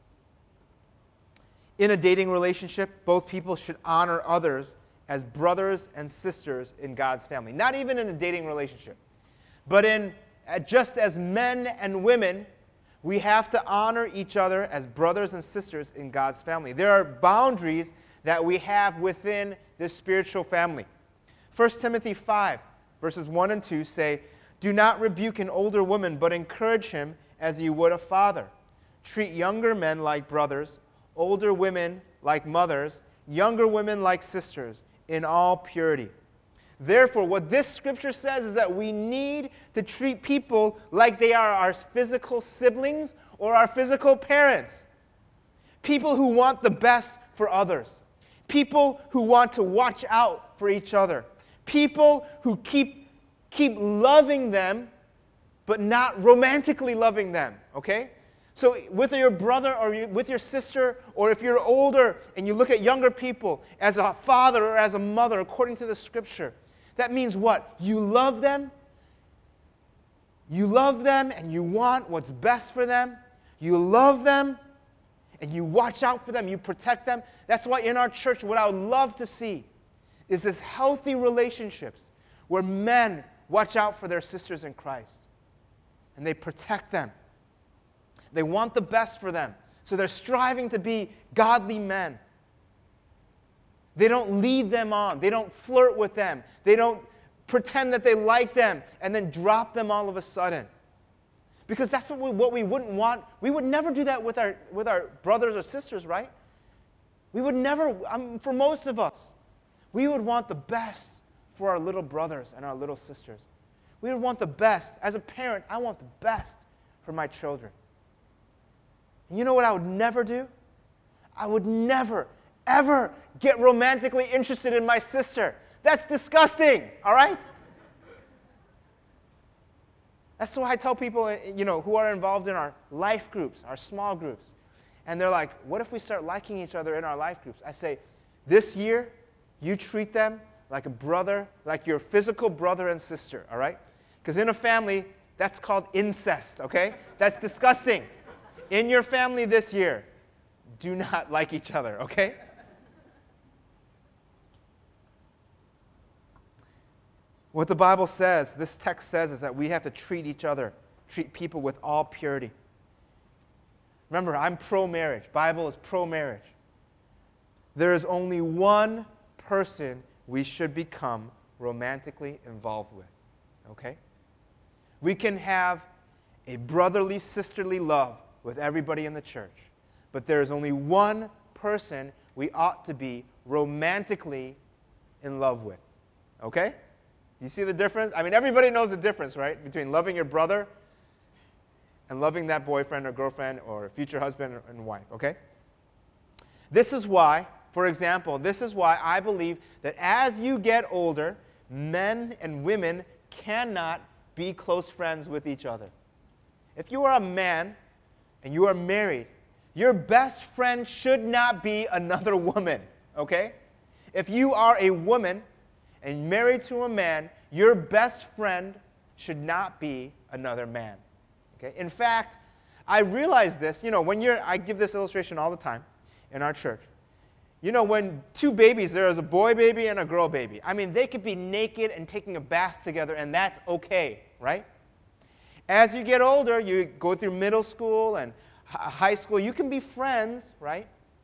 In a dating relationship, both people should honor others as brothers and sisters in God's family. Not even in a dating relationship, but in uh, just as men and women, we have to honor each other as brothers and sisters in God's family. There are boundaries that we have within this spiritual family. First Timothy five, verses one and two say, do not rebuke an older woman, but encourage him as you would a father. Treat younger men like brothers, older women like mothers, younger women like sisters, in all purity. Therefore, what this scripture says is that we need to treat people like they are our physical siblings or our physical parents. People who want the best for others. People who want to watch out for each other. People who keep, keep loving them, but not romantically loving them, okay? So with your brother or with your sister, or if you're older and you look at younger people as a father or as a mother, according to the scripture, that means what? You love them. You love them and you want what's best for them. You love them and you watch out for them. You protect them. That's why in our church, what I would love to see is this healthy relationships where men watch out for their sisters in Christ and they protect them. They want the best for them. So they're striving to be godly men. They don't lead them on. They don't flirt with them. They don't pretend that they like them and then drop them all of a sudden. Because that's what we, what we wouldn't want. We would never do that with our, with our brothers or sisters, right? We would never, um, for most of us, we would want the best for our little brothers and our little sisters. We would want the best. As a parent, I want the best for my children. And you know what I would never do? I would never, ever get romantically interested in my sister. That's disgusting, all right? That's why I tell people, you know, who are involved in our life groups, our small groups. And they're like, what if we start liking each other in our life groups? I say, this year, you treat them like a brother, like your physical brother and sister, all right? Because in a family, that's called incest, okay? That's disgusting. In your family this year, do not like each other, okay? What the Bible says, this text says, is that we have to treat each other, treat people with all purity. Remember, I'm pro-marriage. Bible is pro-marriage. There is only one person we should become romantically involved with, okay? We can have a brotherly, sisterly love with everybody in the church, but there is only one person we ought to be romantically in love with, okay? You see the difference? I mean, everybody knows the difference, right, between loving your brother and loving that boyfriend or girlfriend or future husband and wife, okay? This is why, for example, this is why I believe that as you get older, men and women cannot be close friends with each other. If you are a man and you are married, your best friend should not be another woman, okay? If you are a woman and married to a man, your best friend should not be another man. Okay? In fact, I realize this, you know, when you're, I give this illustration all the time in our church. You know, when two babies, there is a boy baby and a girl baby. I mean, they could be naked and taking a bath together, and that's okay, right? As you get older, you go through middle school and high school, you can be friends, right?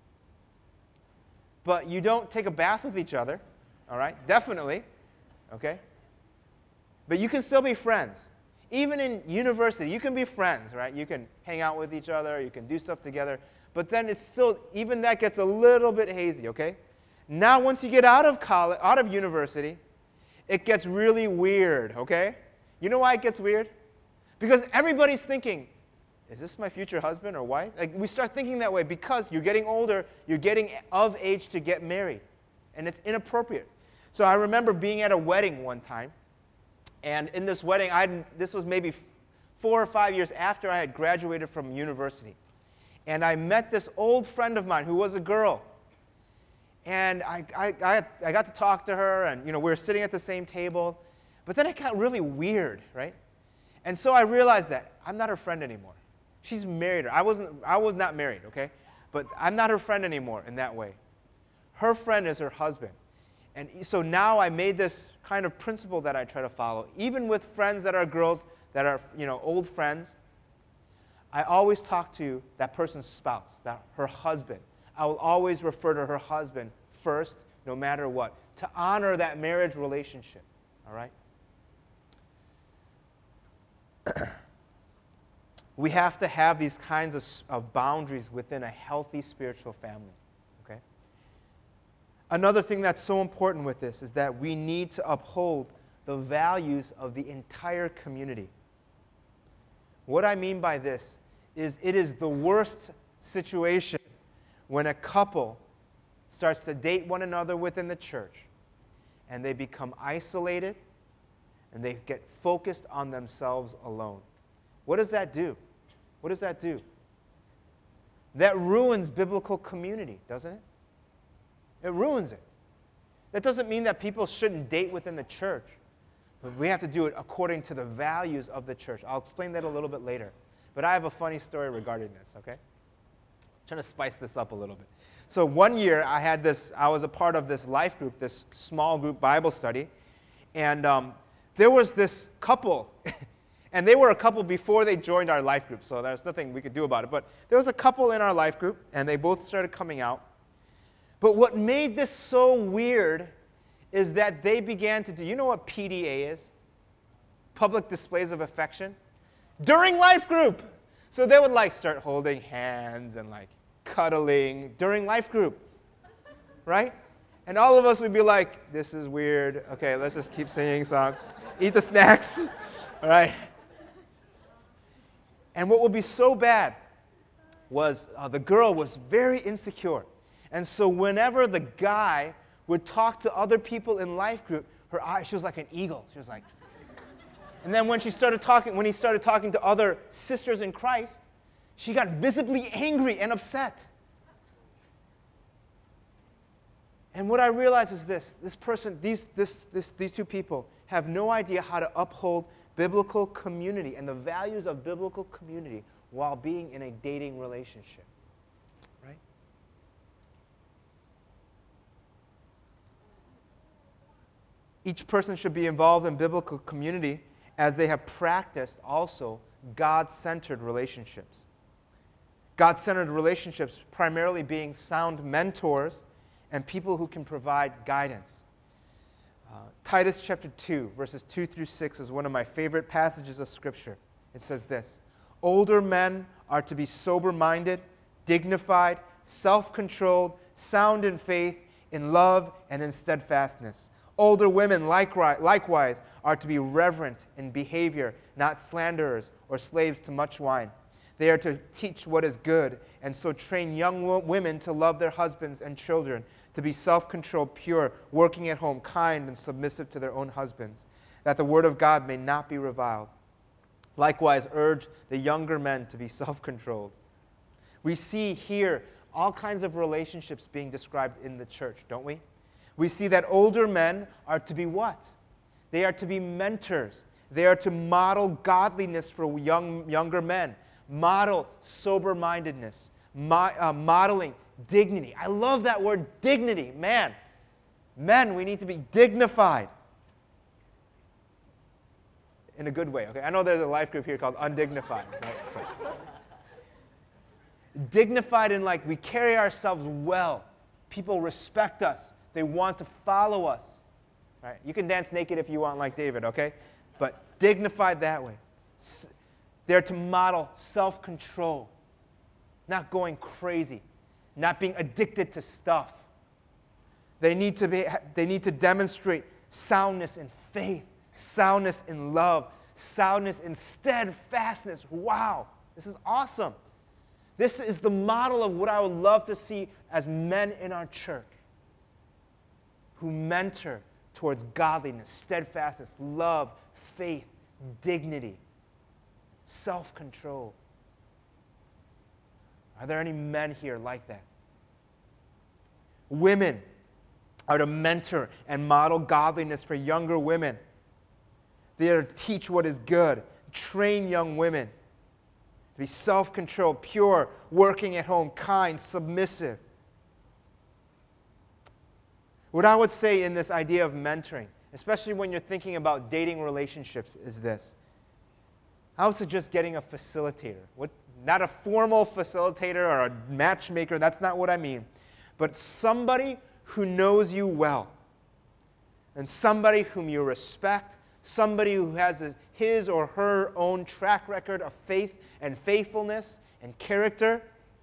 But you don't take a bath with each other. All right? Definitely. Okay? But you can still be friends. Even in university, you can be friends, right? You can hang out with each other. You can do stuff together. But then it's still, even that gets a little bit hazy, okay? Now, once you get out of college, out of university, it gets really weird, okay? You know why it gets weird? Because everybody's thinking, is this my future husband or wife? Like, we start thinking that way because you're getting older, you're getting of age to get married. And it's inappropriate. So I remember being at a wedding one time, and in this wedding, I this was maybe four or five years after I had graduated from university. And I met this old friend of mine who was a girl. And I, I, I, I got to talk to her, and you know, we were sitting at the same table. But then it got really weird, right? And so I realized that I'm not her friend anymore. She's married. I wasn't. I was not married, okay? But I'm not her friend anymore in that way. Her friend is her husband. And so now I made this kind of principle that I try to follow. Even with friends that are girls, that are, you know, old friends, I always talk to that person's spouse, that her husband. I will always refer to her husband first, no matter what, to honor that marriage relationship, all right? We have to have these kinds of, of boundaries within a healthy spiritual family. Okay? Another thing that's so important with this is that we need to uphold the values of the entire community. What I mean by this is it is the worst situation when a couple starts to date one another within the church and they become isolated and they get focused on themselves alone. What does that do? What does that do? That ruins biblical community, doesn't it? It ruins it. That doesn't mean that people shouldn't date within the church, but we have to do it according to the values of the church. I'll explain that a little bit later. But I have a funny story regarding this, okay? I'm trying to spice this up a little bit. So one year I had this, I was a part of this life group, this small group Bible study, and um, there was this couple, and they were a couple before they joined our life group, so there's nothing we could do about it. But there was a couple in our life group, and they both started coming out. But what made this so weird is that they began to do, you know what P D A is? Public displays of affection. During life group. So they would like start holding hands and like cuddling during life group, right? And all of us would be like, this is weird. Okay, let's just keep singing song. Eat the snacks, all right? And what would be so bad was uh, the girl was very insecure. And so whenever the guy would talk to other people in life group, her eyes, she was like an eagle. She was like, and then when she started talking, when he started talking to other sisters in Christ, she got visibly angry and upset. And what I realized is this, this person, these, this, this, these two people have no idea how to uphold biblical community and the values of biblical community while being in a dating relationship, right? Each person should be involved in biblical community as they have practiced also God-centered relationships. God-centered relationships primarily being sound mentors and people who can provide guidance. Uh, Titus chapter two, verses two through six is one of my favorite passages of Scripture. It says this, older men are to be sober-minded, dignified, self-controlled, sound in faith, in love, and in steadfastness. Older women likewise are to be reverent in behavior, not slanderers or slaves to much wine. They are to teach what is good, and so train young women to love their husbands and children, to be self-controlled, pure, working at home, kind, and submissive to their own husbands, that the word of God may not be reviled. Likewise, urge the younger men to be self-controlled. We see here all kinds of relationships being described in the church, don't we? We see that older men are to be what? They are to be mentors. They are to model godliness for young, younger men, model sober-mindedness, mo- uh, modeling dignity. I love that word, dignity. Man, men, we need to be dignified. In a good way, okay? I know there's a life group here called Undignified. Right? Dignified in like we carry ourselves well. People respect us. They want to follow us. Right? You can dance naked if you want like David, okay? But dignified that way. They're to model self-control, not going crazy, not being addicted to stuff. They need to be, they need to demonstrate soundness in faith, soundness in love, soundness in steadfastness. Wow, this is awesome. This is the model of what I would love to see as men in our church who mentor towards godliness, steadfastness, love, faith, dignity, self-control. Are there any men here like that? Women are to mentor and model godliness for younger women. They are to teach what is good, train young women to be self-controlled, pure, working at home, kind, submissive. What I would say in this idea of mentoring, especially when you're thinking about dating relationships, is this. I would suggest getting a facilitator. What, not a formal facilitator or a matchmaker, that's not what I mean. But somebody who knows you well. And somebody whom you respect. Somebody who has a, his or her own track record of faith and faithfulness and character.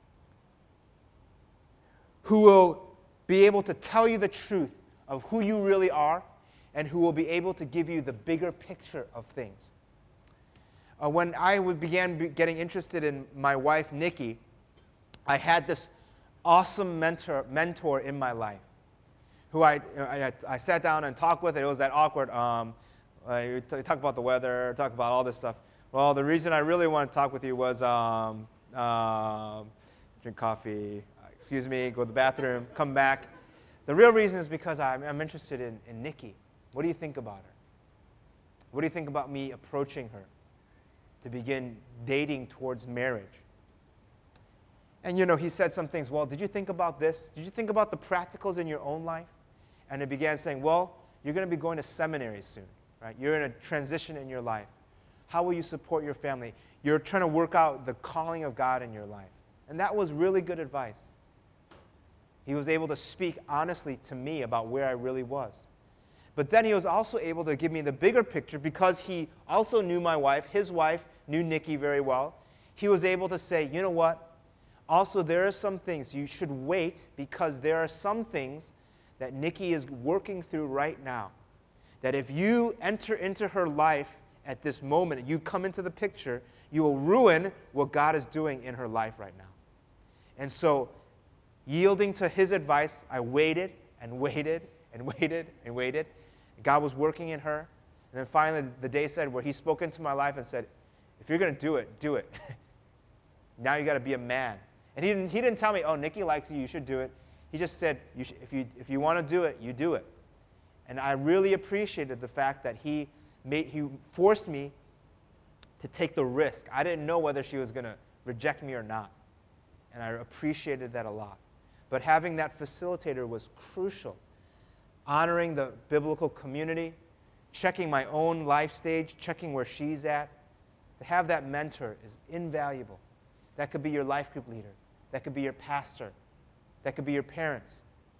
Who will be able to tell you the truth of who you really are, and who will be able to give you the bigger picture of things. Uh, when I began be getting interested in my wife, Nikki, I had this awesome mentor, mentor in my life, who I, I, I sat down and talked with. It was that awkward, um, uh, we talk about the weather, talk about all this stuff. Well, the reason I really wanted to talk with you was um, uh, drink coffee, excuse me, go to the bathroom, come back. The real reason is because I'm, I'm interested in, in Nikki. What do you think about her? What do you think about me approaching her to begin dating towards marriage? And, you know, he said some things. Well, did you think about this? Did you think about the practicals in your own life? And he began saying, well, you're going to be going to seminary soon, right? You're in a transition in your life. How will you support your family? You're trying to work out the calling of God in your life. And that was really good advice. He was able to speak honestly to me about where I really was. But then he was also able to give me the bigger picture because he also knew my wife. His wife knew Nikki very well. He was able to say, you know what? Also, there are some things you should wait because there are some things that Nikki is working through right now. That if you enter into her life at this moment, you come into the picture, you will ruin what God is doing in her life right now. And so, yielding to his advice, I waited and waited and waited and waited. God was working in her. And then finally, the day said where he spoke into my life and said, if you're going to do it, do it. Now you got to be a man. And he didn't, he didn't tell me, oh, Nikki likes you, you should do it. He just said, you should, if you, if you want to do it, you do it. And I really appreciated the fact that he, made, he forced me to take the risk. I didn't know whether she was going to reject me or not. And I appreciated that a lot. But having that facilitator was crucial. Honoring the biblical community, checking my own life stage, checking where she's at. To have that mentor is invaluable. That could be your life group leader. That could be your pastor. That could be your parents.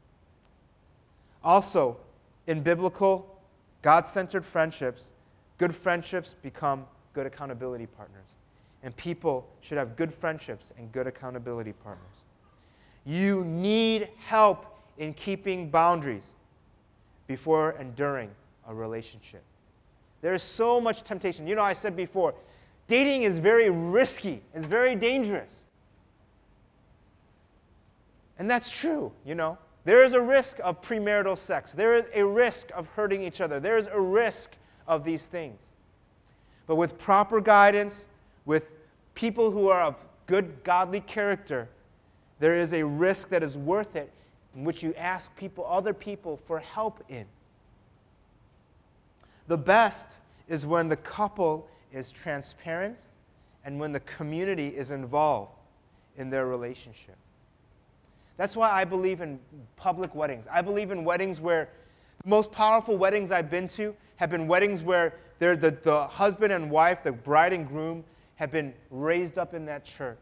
Also, in biblical, God-centered friendships, good friendships become good accountability partners. And people should have good friendships and good accountability partners. You need help in keeping boundaries before and during a relationship. There is so much temptation. You know, I said before, dating is very risky. It's very dangerous. And that's true, you know. There is a risk of premarital sex. There is a risk of hurting each other. There is a risk of these things. But with proper guidance, with people who are of good, godly character, there is a risk that is worth it, in which you ask people, other people for help in. The best is when the couple is transparent and when the community is involved in their relationship. That's why I believe in public weddings. I believe in weddings where the most powerful weddings I've been to have been weddings where they're the, the husband and wife, the bride and groom, have been raised up in that church.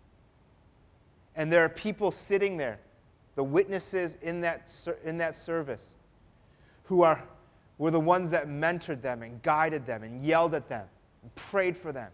And there are people sitting there, the witnesses in that, in that service, who are, were the ones that mentored them and guided them and yelled at them and prayed for them.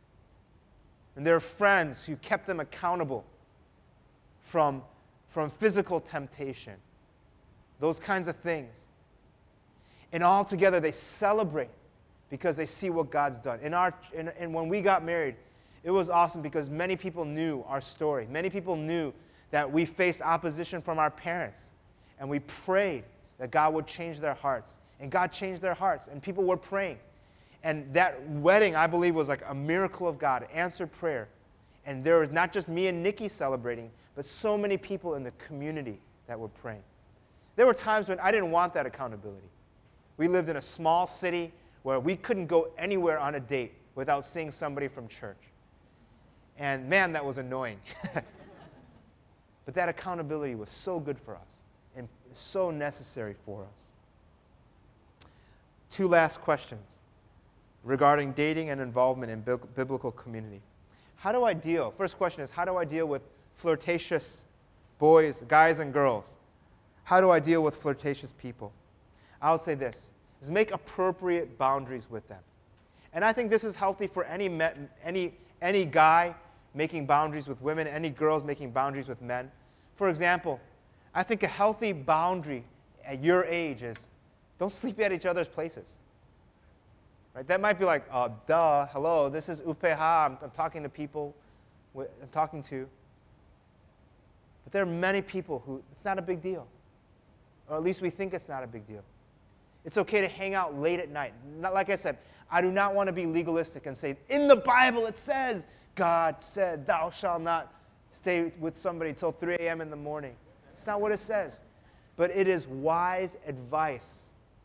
And there are friends who kept them accountable from, from physical temptation, those kinds of things. And all together they celebrate because they see what God's done. In our, in, and when we got married, it was awesome because many people knew our story. Many people knew that we faced opposition from our parents. And we prayed that God would change their hearts. And God changed their hearts. And people were praying. And that wedding, I believe, was like a miracle of God, answered prayer. And there was not just me and Nikki celebrating, but so many people in the community that were praying. There were times when I didn't want that accountability. We lived in a small city where we couldn't go anywhere on a date without seeing somebody from church. And man, that was annoying. But that accountability was so good for us and so necessary for us. Two last questions regarding dating and involvement in biblical community. How do I deal? First question is, how do I deal with flirtatious boys, guys and girls? How do I deal with flirtatious people? I would say this, is make appropriate boundaries with them. And I think this is healthy for any, me, any, any guy making boundaries with women, any girls making boundaries with men. For example, I think a healthy boundary at your age is don't sleep at each other's places. Right? That might be like, oh, duh, hello, this is Upeha, I'm, I'm talking to people I'm talking to. But there are many people who, it's not a big deal. Or at least we think it's not a big deal. It's okay to hang out late at night. Not, like I said, I do not want to be legalistic and say, in the Bible it says, God said, thou shalt not stay with somebody till three a.m. in the morning. It's not what it says. But it is wise advice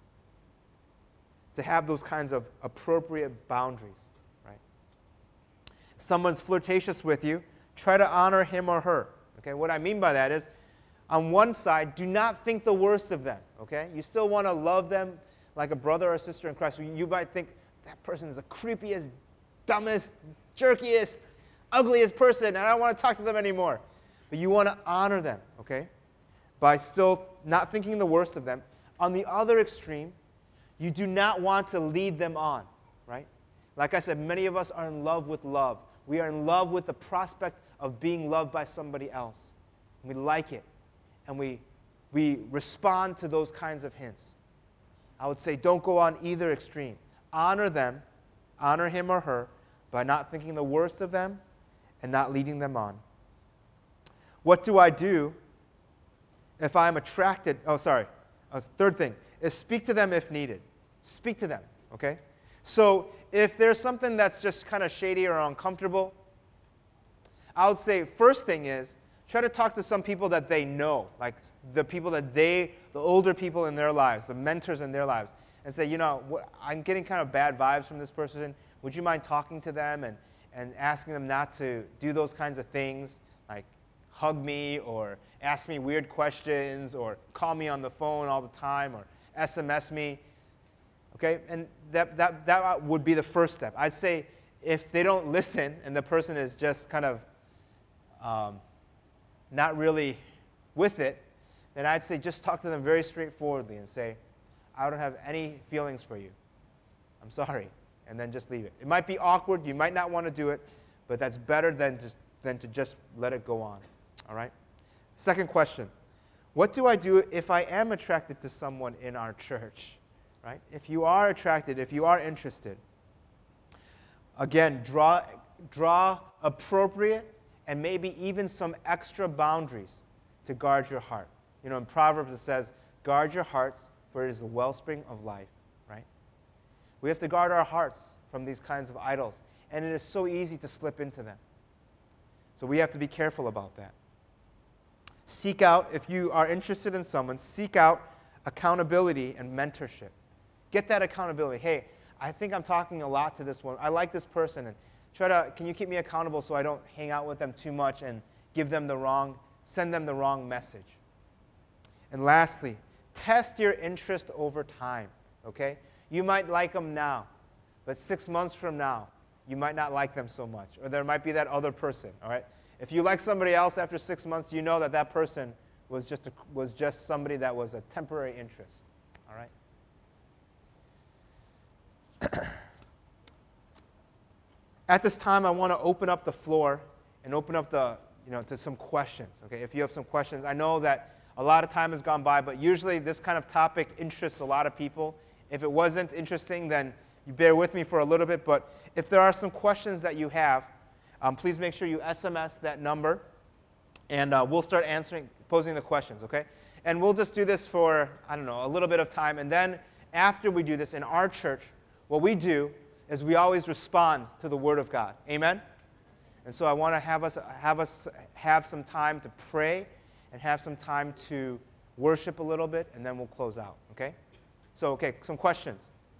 to have those kinds of appropriate boundaries, right? If someone's flirtatious with you, try to honor him or her. Okay, what I mean by that is, on one side, do not think the worst of them, okay? You still want to love them like a brother or sister in Christ. You might think, that person is the creepiest, dumbest, jerkiest, ugliest person, and I don't want to talk to them anymore. But you want to honor them, okay? By still not thinking the worst of them. On the other extreme, you do not want to lead them on, right? Like I said, many of us are in love with love. We are in love with the prospect of being loved by somebody else. We like it. And we, we respond to those kinds of hints. I would say don't go on either extreme. Honor them, honor him or her, by not thinking the worst of them and not leading them on. What do I do if I'm attracted? Oh, sorry. Uh, third thing is speak to them if needed. Speak to them, okay? So if there's something that's just kind of shady or uncomfortable, I would say first thing is try to talk to some people that they know, like the people that they, the older people in their lives, the mentors in their lives, and say, you know, I'm getting kind of bad vibes from this person. Would you mind talking to them and, and asking them not to do those kinds of things, like hug me or ask me weird questions or call me on the phone all the time or S M S me, okay? And that, that, that would be the first step. I'd say if they don't listen and the person is just kind of um, not really with it, then I'd say just talk to them very straightforwardly and say, I don't have any feelings for you. I'm sorry. And then just leave it. It might be awkward. You might not want to do it, but that's better than, just, than to just let it go on. All right? Second question. What do I do if I am attracted to someone in our church? Right? If you are attracted, if you are interested, again, draw, draw appropriate and maybe even some extra boundaries to guard your heart. You know, in Proverbs it says, guard your hearts, for it is the wellspring of life, right? We have to guard our hearts from these kinds of idols, and it is so easy to slip into them. So we have to be careful about that. Seek out, if you are interested in someone, seek out accountability and mentorship. Get that accountability. Hey, I think I'm talking a lot to this one. I like this person, and try to, can you keep me accountable so I don't hang out with them too much and give them the wrong, send them the wrong message. And lastly, test your interest over time, okay? You might like them now, but six months from now, you might not like them so much, or there might be that other person, all right? If you like somebody else after six months, you know that that person was just, a, was just somebody that was a temporary interest, all right? At this time, I want to open up the floor and open up the, you know, to some questions, okay? If you have some questions, I know that a lot of time has gone by, but usually this kind of topic interests a lot of people. If it wasn't interesting, then you bear with me for a little bit, but if there are some questions that you have, um, please make sure you S M S that number, and uh, we'll start answering, posing the questions, okay? And we'll just do this for, I don't know, a little bit of time, and then after we do this in our church, what we do is we always respond to the Word of God. Amen? And so I want to have us have us have some time to pray and have some time to worship a little bit, and then we'll close out, okay? So, okay, some questions.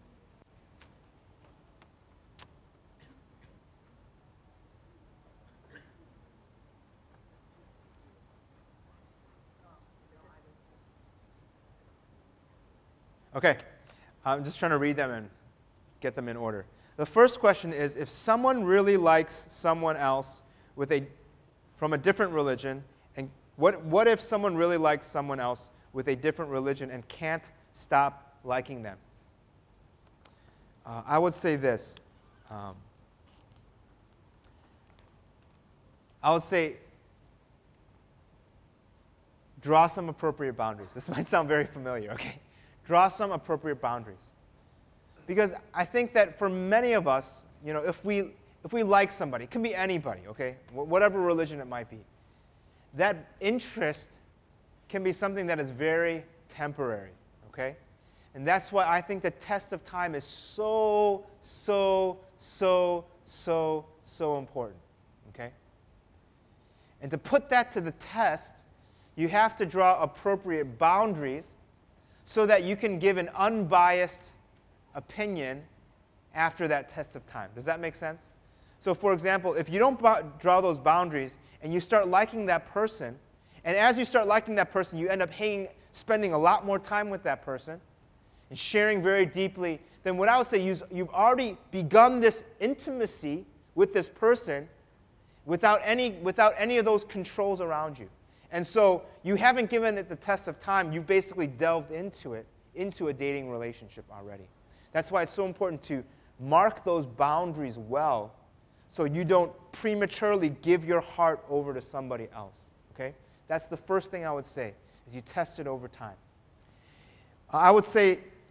Okay, I'm just trying to read them and get them in order. The first question is, if someone really likes someone else with a, from a different religion, and what, what if someone really likes someone else with a different religion and can't stop liking them? Uh, I would say this. Um, I would say draw some appropriate boundaries. This might sound very familiar, okay? Draw some appropriate boundaries. Because I think that for many of us, you know, if we, if we like somebody, it can be anybody, okay? Wh- whatever religion it might be, that interest can be something that is very temporary, okay? And that's why I think the test of time is so, so, so, so, so important, okay? And to put that to the test, you have to draw appropriate boundaries so that you can give an unbiased opinion after that test of time. Does that make sense? So for example, if you don't b- draw those boundaries and you start liking that person, and as you start liking that person, you end up hanging, spending a lot more time with that person and sharing very deeply, then what I would say is you've already begun this intimacy with this person without any, without any of those controls around you. And so you haven't given it the test of time. You've basically delved into it, into a dating relationship already. That's why it's so important to mark those boundaries well so you don't prematurely give your heart over to somebody else, okay? That's the first thing I would say, is you test it over time. I would say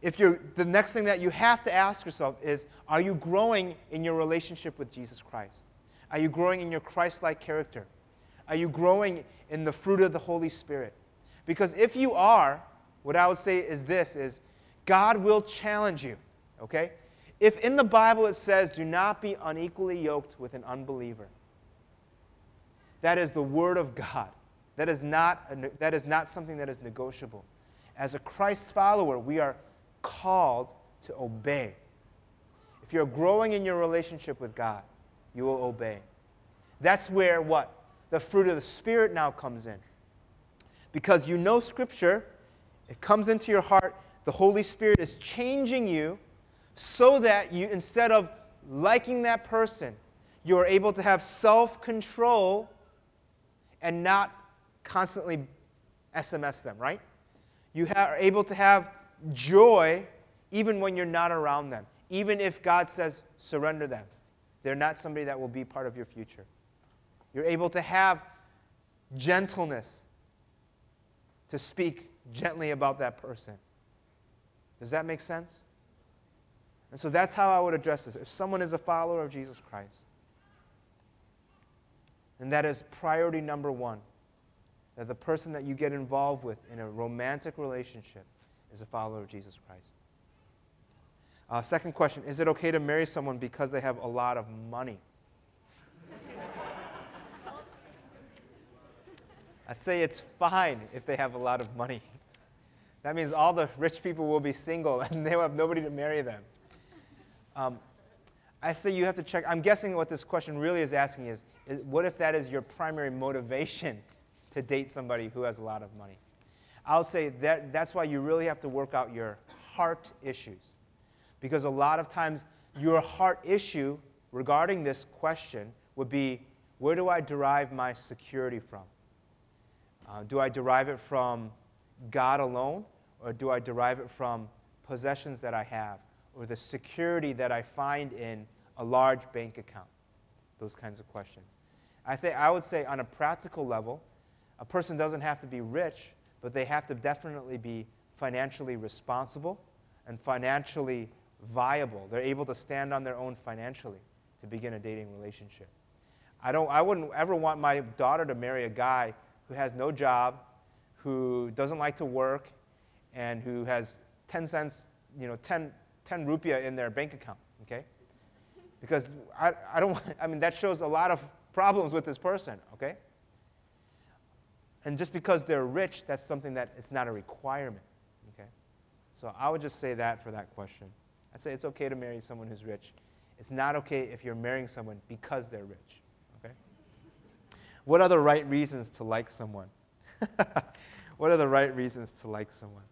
if you're, the next thing that you have to ask yourself is, are you growing in your relationship with Jesus Christ? Are you growing in your Christ-like character? Are you growing in the fruit of the Holy Spirit? Because if you are, what I would say is this, is God will challenge you, okay? If in the Bible it says, do not be unequally yoked with an unbeliever, that is the word of God. That is not, a, that is not something that is negotiable. As a Christ follower, we are called to obey. If you're growing in your relationship with God, you will obey. That's where what? The fruit of the Spirit now comes in. Because you know Scripture, it comes into your heart, the Holy Spirit is changing you so that you, instead of liking that person, you are able to have self-control and not constantly S M S them, right? You ha- are able to have joy even when you're not around them. Even if God says, surrender them. They're not somebody that will be part of your future. You're able to have gentleness to speak gently about that person. Does that make sense? And so that's how I would address this. If someone is a follower of Jesus Christ, and that is priority number one, that the person that you get involved with in a romantic relationship is a follower of Jesus Christ. Uh, second question, is it okay to marry someone because they have a lot of money? I say it's fine if they have a lot of money. That means all the rich people will be single and they will have nobody to marry them. Um, I say you have to check. I'm guessing what this question really is asking is, is, what if that is your primary motivation to date somebody who has a lot of money? I'll say that that's why you really have to work out your heart issues. Because a lot of times your heart issue regarding this question would be, where do I derive my security from? Uh, do I derive it from God alone, or do I derive it from possessions that I have, or the security that I find in a large bank account? Those kinds of questions. I think I would say on a practical level, a person doesn't have to be rich, but they have to definitely be financially responsible and financially viable. They're able to stand on their own financially to begin a dating relationship. I don't. I wouldn't ever want my daughter to marry a guy who has no job, who doesn't like to work, and who has ten cents, you know, ten, ten rupiah in their bank account, okay? Because I, I don't want, I mean, that shows a lot of problems with this person, okay? And just because they're rich, that's something that it's not a requirement, okay? So I would just say that for that question. I'd say it's okay to marry someone who's rich. It's not okay if you're marrying someone because they're rich, okay? What are the right reasons to like someone? What are the right reasons to like someone?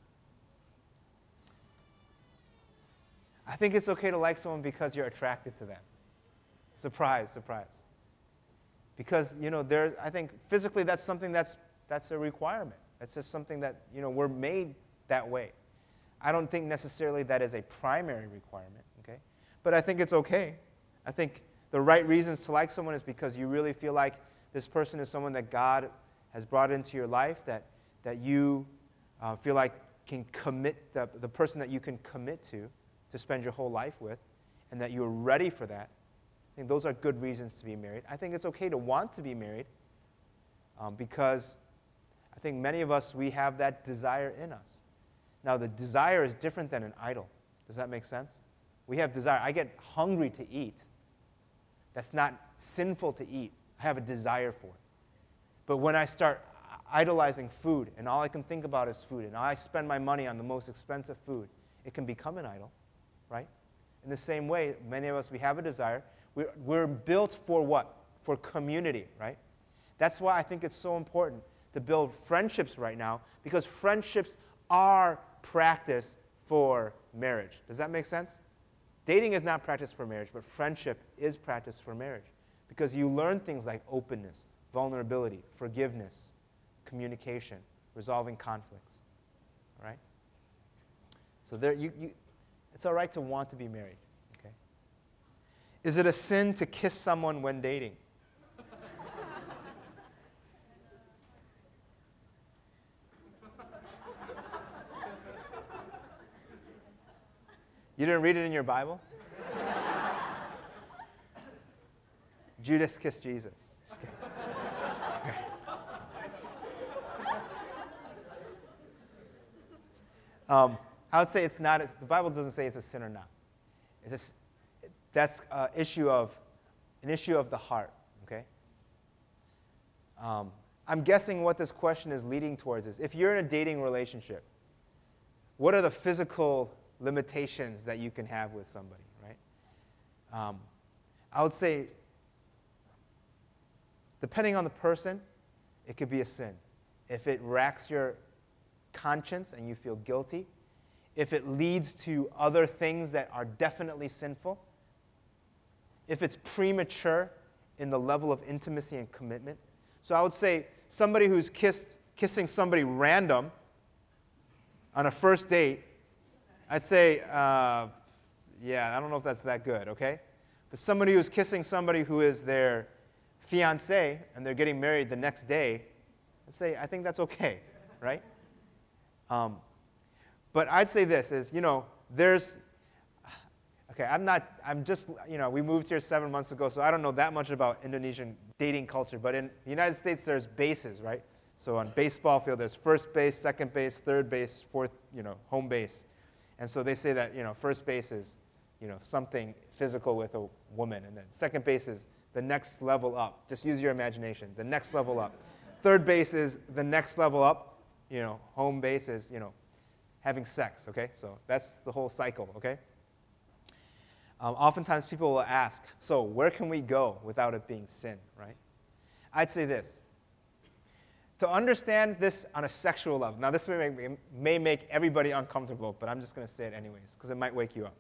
I think it's okay to like someone because you're attracted to them. Surprise, surprise. Because, you know, there, I think physically that's something that's, that's a requirement. That's just something that, you know, we're made that way. I don't think necessarily that is a primary requirement, okay? But I think it's okay. I think the right reasons to like someone is because you really feel like this person is someone that God has brought into your life, that, that you uh, feel like can commit, the, the person that you can commit to, to spend your whole life with, and that you're ready for that. I think those are good reasons to be married. I think it's okay to want to be married um, because I think many of us, we have that desire in us. Now, the desire is different than an idol. Does that make sense? We have desire. I get hungry to eat. That's not sinful to eat. I have a desire for it. But when I start idolizing food, and all I can think about is food, and I spend my money on the most expensive food, it can become an idol, right? In the same way, many of us, we have a desire. We're, we're built for what? For community, right? That's why I think it's so important to build friendships right now, because friendships are practice for marriage. Does that make sense? Dating is not practice for marriage, but friendship is practice for marriage, because you learn things like openness, vulnerability, forgiveness, communication, resolving conflicts, all right? So there, you, you, it's all right to want to be married, okay? Is it a sin to kiss someone when dating? You didn't read it in your Bible? Judas kissed Jesus. Just kidding. Okay. Um, I would say it's not, the Bible doesn't say it's a sin or not. It's a, that's an issue of, an issue of the heart, okay? Um, I'm guessing what this question is leading towards is, if you're in a dating relationship, what are the physical limitations that you can have with somebody, right? Um, I would say, depending on the person, it could be a sin. If it racks your conscience and you feel guilty, if it leads to other things that are definitely sinful, if it's premature in the level of intimacy and commitment. So I would say somebody who's kissed, kissing somebody random on a first date, I'd say, uh, yeah, I don't know if that's that good, okay? But somebody who's kissing somebody who is their fiancé and they're getting married the next day, I'd say, I think that's okay, right? Um, but I'd say this is, you know, there's, okay, I'm not, I'm just, you know, we moved here seven months ago, so I don't know that much about Indonesian dating culture, but in the United States, there's bases, right? So on baseball field, there's first base, second base, third base, fourth, you know, home base. And so they say that, you know, first base is, you know, something physical with a woman, and then second base is the next level up. Just use your imagination, the next level up. Third base is the next level up, you know, home base is, you know, having sex, okay? So that's the whole cycle, okay? Um, oftentimes people will ask, so where can we go without it being sin, right? I'd say this. To understand this on a sexual level, now this may make, may make everybody uncomfortable, but I'm just going to say it anyways, because it might wake you up.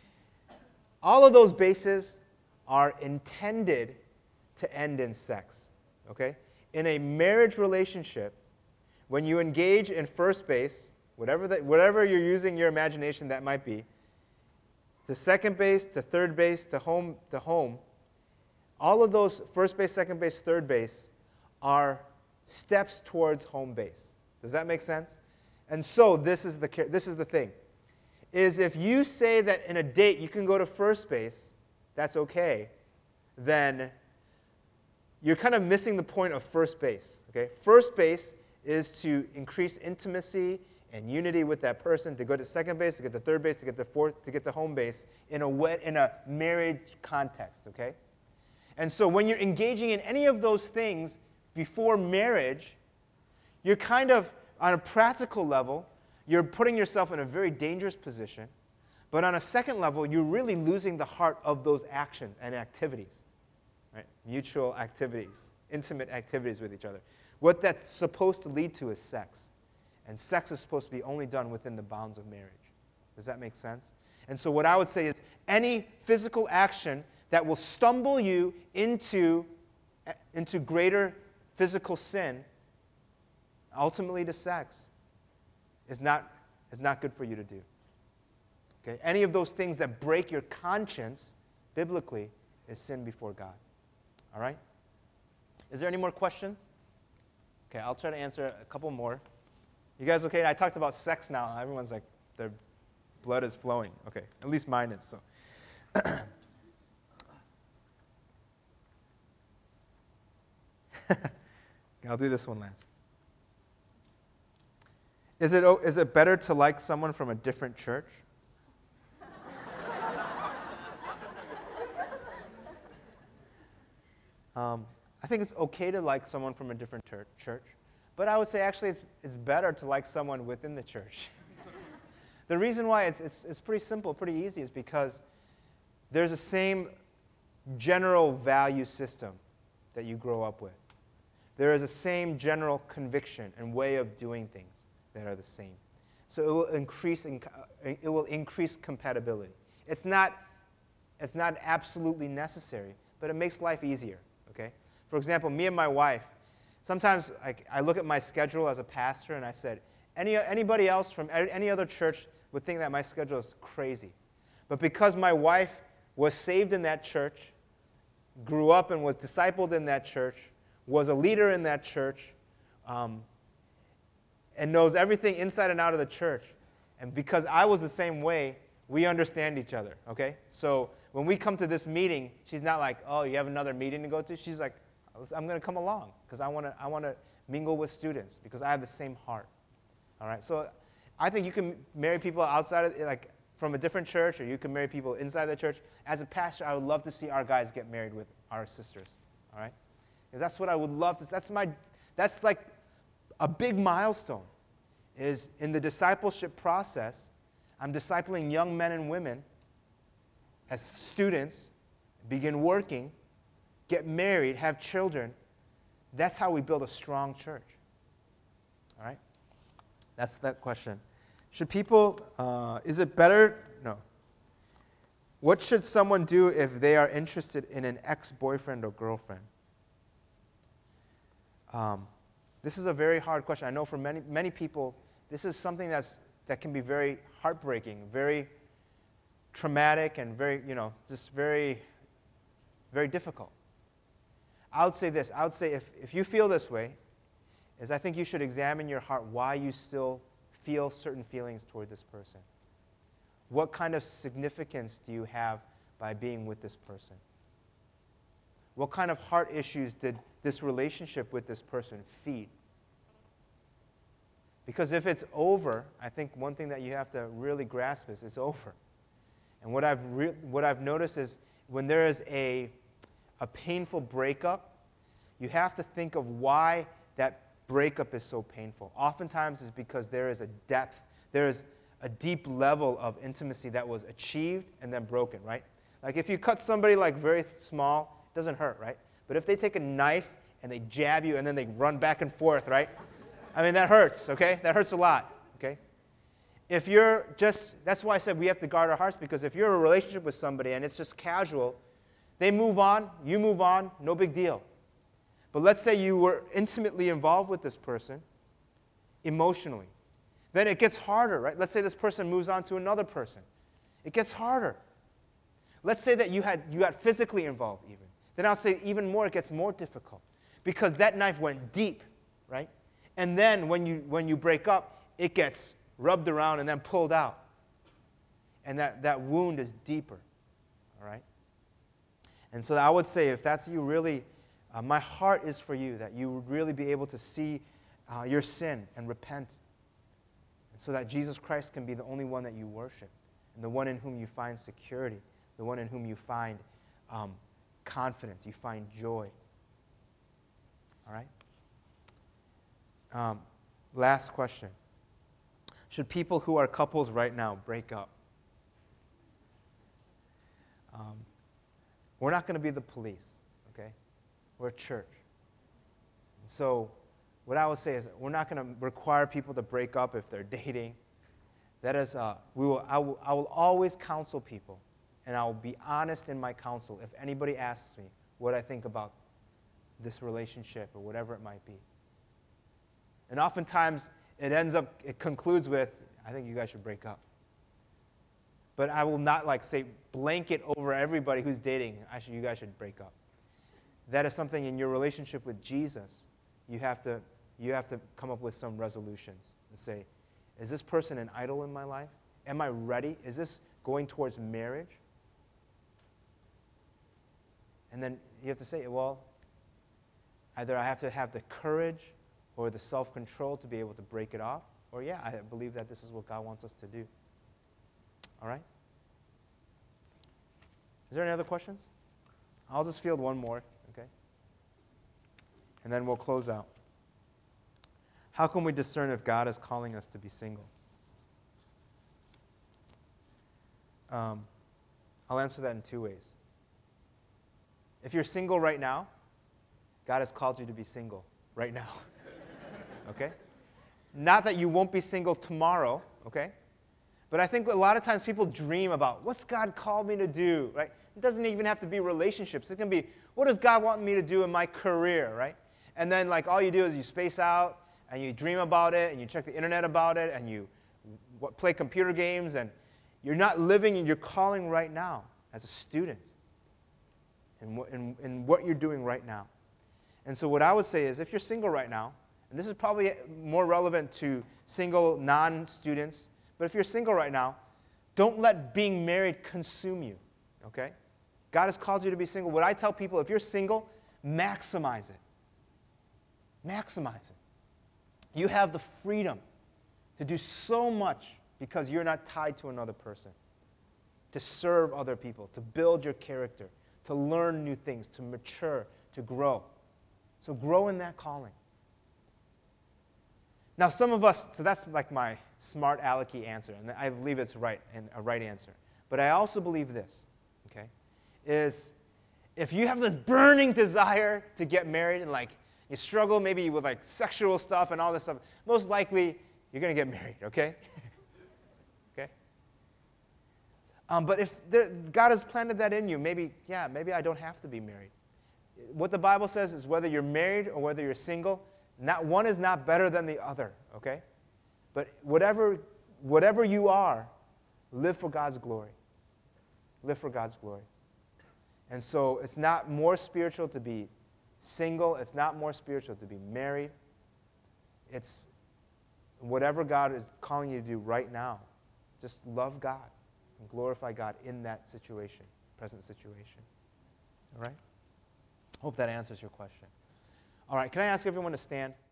All of those bases are intended to end in sex, okay? In a marriage relationship, when you engage in first base, whatever, that, whatever you're using your imagination that might be, to second base, to third base, to home, to home, all of those first base, second base, third base are steps towards home base. Does that make sense? And so this is the, this is the thing, is if you say that in a date you can go to first base, that's okay, then you're kind of missing the point of first base. Okay? First base is to increase intimacy and unity with that person, to go to second base, to get to third base, to get to fourth, to get to home base in a wet, in a marriage context, okay? And so when you're engaging in any of those things before marriage, you're kind of, on a practical level, you're putting yourself in a very dangerous position. But on a second level, you're really losing the heart of those actions and activities, right? Mutual activities, intimate activities with each other. What that's supposed to lead to is sex. And sex is supposed to be only done within the bounds of marriage. Does that make sense? And so what I would say is any physical action that will stumble you into, into greater physical sin, ultimately to sex, is not, is not good for you to do. Okay? Any of those things that break your conscience, biblically, is sin before God. All right? Is there any more questions? Okay, I'll try to answer a couple more. You guys okay? I talked about sex now. Everyone's like, their blood is flowing. Okay, at least mine is. So, I'll do this one last. Is it, is it better to like someone from a different church? um, I think it's okay to like someone from a different church. church. But I would say actually it's, it's better to like someone within the church. The reason why it's, it's, it's pretty simple, pretty easy, is because there's the same general value system that you grow up with. There is the same general conviction and way of doing things that are the same. So it will increase, it will increase compatibility. It's not, it's not absolutely necessary, but it makes life easier, okay? For example, me and my wife, sometimes I, I look at my schedule as a pastor and I said, Any, anybody else from any other church would think that my schedule is crazy. But because my wife was saved in that church, grew up and was discipled in that church, was a leader in that church, um, and knows everything inside and out of the church, and because I was the same way, we understand each other, okay? So when we come to this meeting, she's not like, oh, you have another meeting to go to? She's like, I'm going to come along because I want to I want to mingle with students because I have the same heart, all right? So I think you can marry people outside of, like, from a different church, or you can marry people inside the church. As a pastor, I would love to see our guys get married with our sisters, all right? Because that's what I would love to, that's my, that's like a big milestone, is in the discipleship process, I'm discipling young men and women as students, begin working, get married, have children. That's how we build a strong church, all right? That's that question. Should people, uh, is it better? No. What should someone do if they are interested in an ex-boyfriend or girlfriend? Um, this is a very hard question. I know for many, many people, this is something that's, that can be very heartbreaking, very traumatic, and very, you know, just very, very difficult. I would say this. I would say if, if you feel this way, is I think you should examine your heart why you still feel certain feelings toward this person. What kind of significance do you have by being with this person? What kind of heart issues did this relationship with this person feed? Because if it's over, I think one thing that you have to really grasp is it's over. And what I've, re- what I've noticed is when there is a, a painful breakup, you have to think of why that breakup is so painful. Oftentimes it's because there is a depth, there is a deep level of intimacy that was achieved and then broken, right? Like if you cut somebody like very small, it doesn't hurt, right? But if they take a knife and they jab you and then they run back and forth, right? I mean, that hurts, okay? That hurts a lot, okay? If you're just, that's why I said we have to guard our hearts, because if you're in a relationship with somebody and it's just casual, they move on, you move on, no big deal. But let's say you were intimately involved with this person, emotionally. Then it gets harder, right? Let's say this person moves on to another person. It gets harder. Let's say that you had you got physically involved even. Then I'll say even more, it gets more difficult. Because that knife went deep, right? And then when you when you break up, it gets rubbed around and then pulled out. And that, that wound is deeper, all right? And so I would say if that's you really, uh, my heart is for you, that you would really be able to see uh, your sin and repent. And so that Jesus Christ can be the only one that you worship, and the one in whom you find security, the one in whom you find um, confidence, you find joy. All right? Um, last question. Should people who are couples right now break up? Um, we're not going to be the police, okay? We're a church. So what I would say is we're not going to require people to break up if they're dating. That is, uh, we will, I will, I will always counsel people, and I will be honest in my counsel if anybody asks me what I think about this relationship or whatever it might be. And oftentimes, it ends up, it concludes with, I think you guys should break up. But I will not like say blanket over everybody who's dating, I should, you guys should break up. That is something in your relationship with Jesus, you have to, you have to come up with some resolutions and say, is this person an idol in my life? Am I ready? Is this going towards marriage? And then you have to say, well, either I have to have the courage or the self-control to be able to break it off, or yeah, I believe that this is what God wants us to do. All right? Is there any other questions? I'll just field one more, okay? And then we'll close out. How can we discern if God is calling us to be single? Um, I'll answer that in two ways. If you're single right now, God has called you to be single right now. Okay? Not that you won't be single tomorrow, okay? But I think a lot of times people dream about, what's God called me to do, right? It doesn't even have to be relationships. It can be, what does God want me to do in my career, right? And then like all you do is you space out and you dream about it and you check the internet about it and you w- play computer games, and you're not living in your calling right now as a student in, w- in, in what you're doing right now. And so what I would say is if you're single right now, and this is probably more relevant to single non-students, but if you're single right now, Don't let being married consume you, okay? God has called you to be single. What I tell people, if you're single, maximize it. Maximize it. You have the freedom to do so much because you're not tied to another person, to serve other people, to build your character, to learn new things, to mature, to grow. So grow in that calling. Now, some of us, so that's like my smart alecky answer, and I believe it's right and a right answer. But I also believe this, okay, is if you have this burning desire to get married and like you struggle maybe with like sexual stuff and all this stuff, most likely you're going to get married, okay? Okay? Um, but if there, God has planted that in you, maybe, yeah, maybe I don't have to be married. What the Bible says is whether you're married or whether you're single, not one is not better than the other, okay? But whatever, whatever you are, live for God's glory. Live for God's glory. And so it's not more spiritual to be single. It's not more spiritual to be married. It's whatever God is calling you to do right now. Just love God and glorify God in that situation, present situation. All right? Hope that answers your question. All right, can I ask everyone to stand?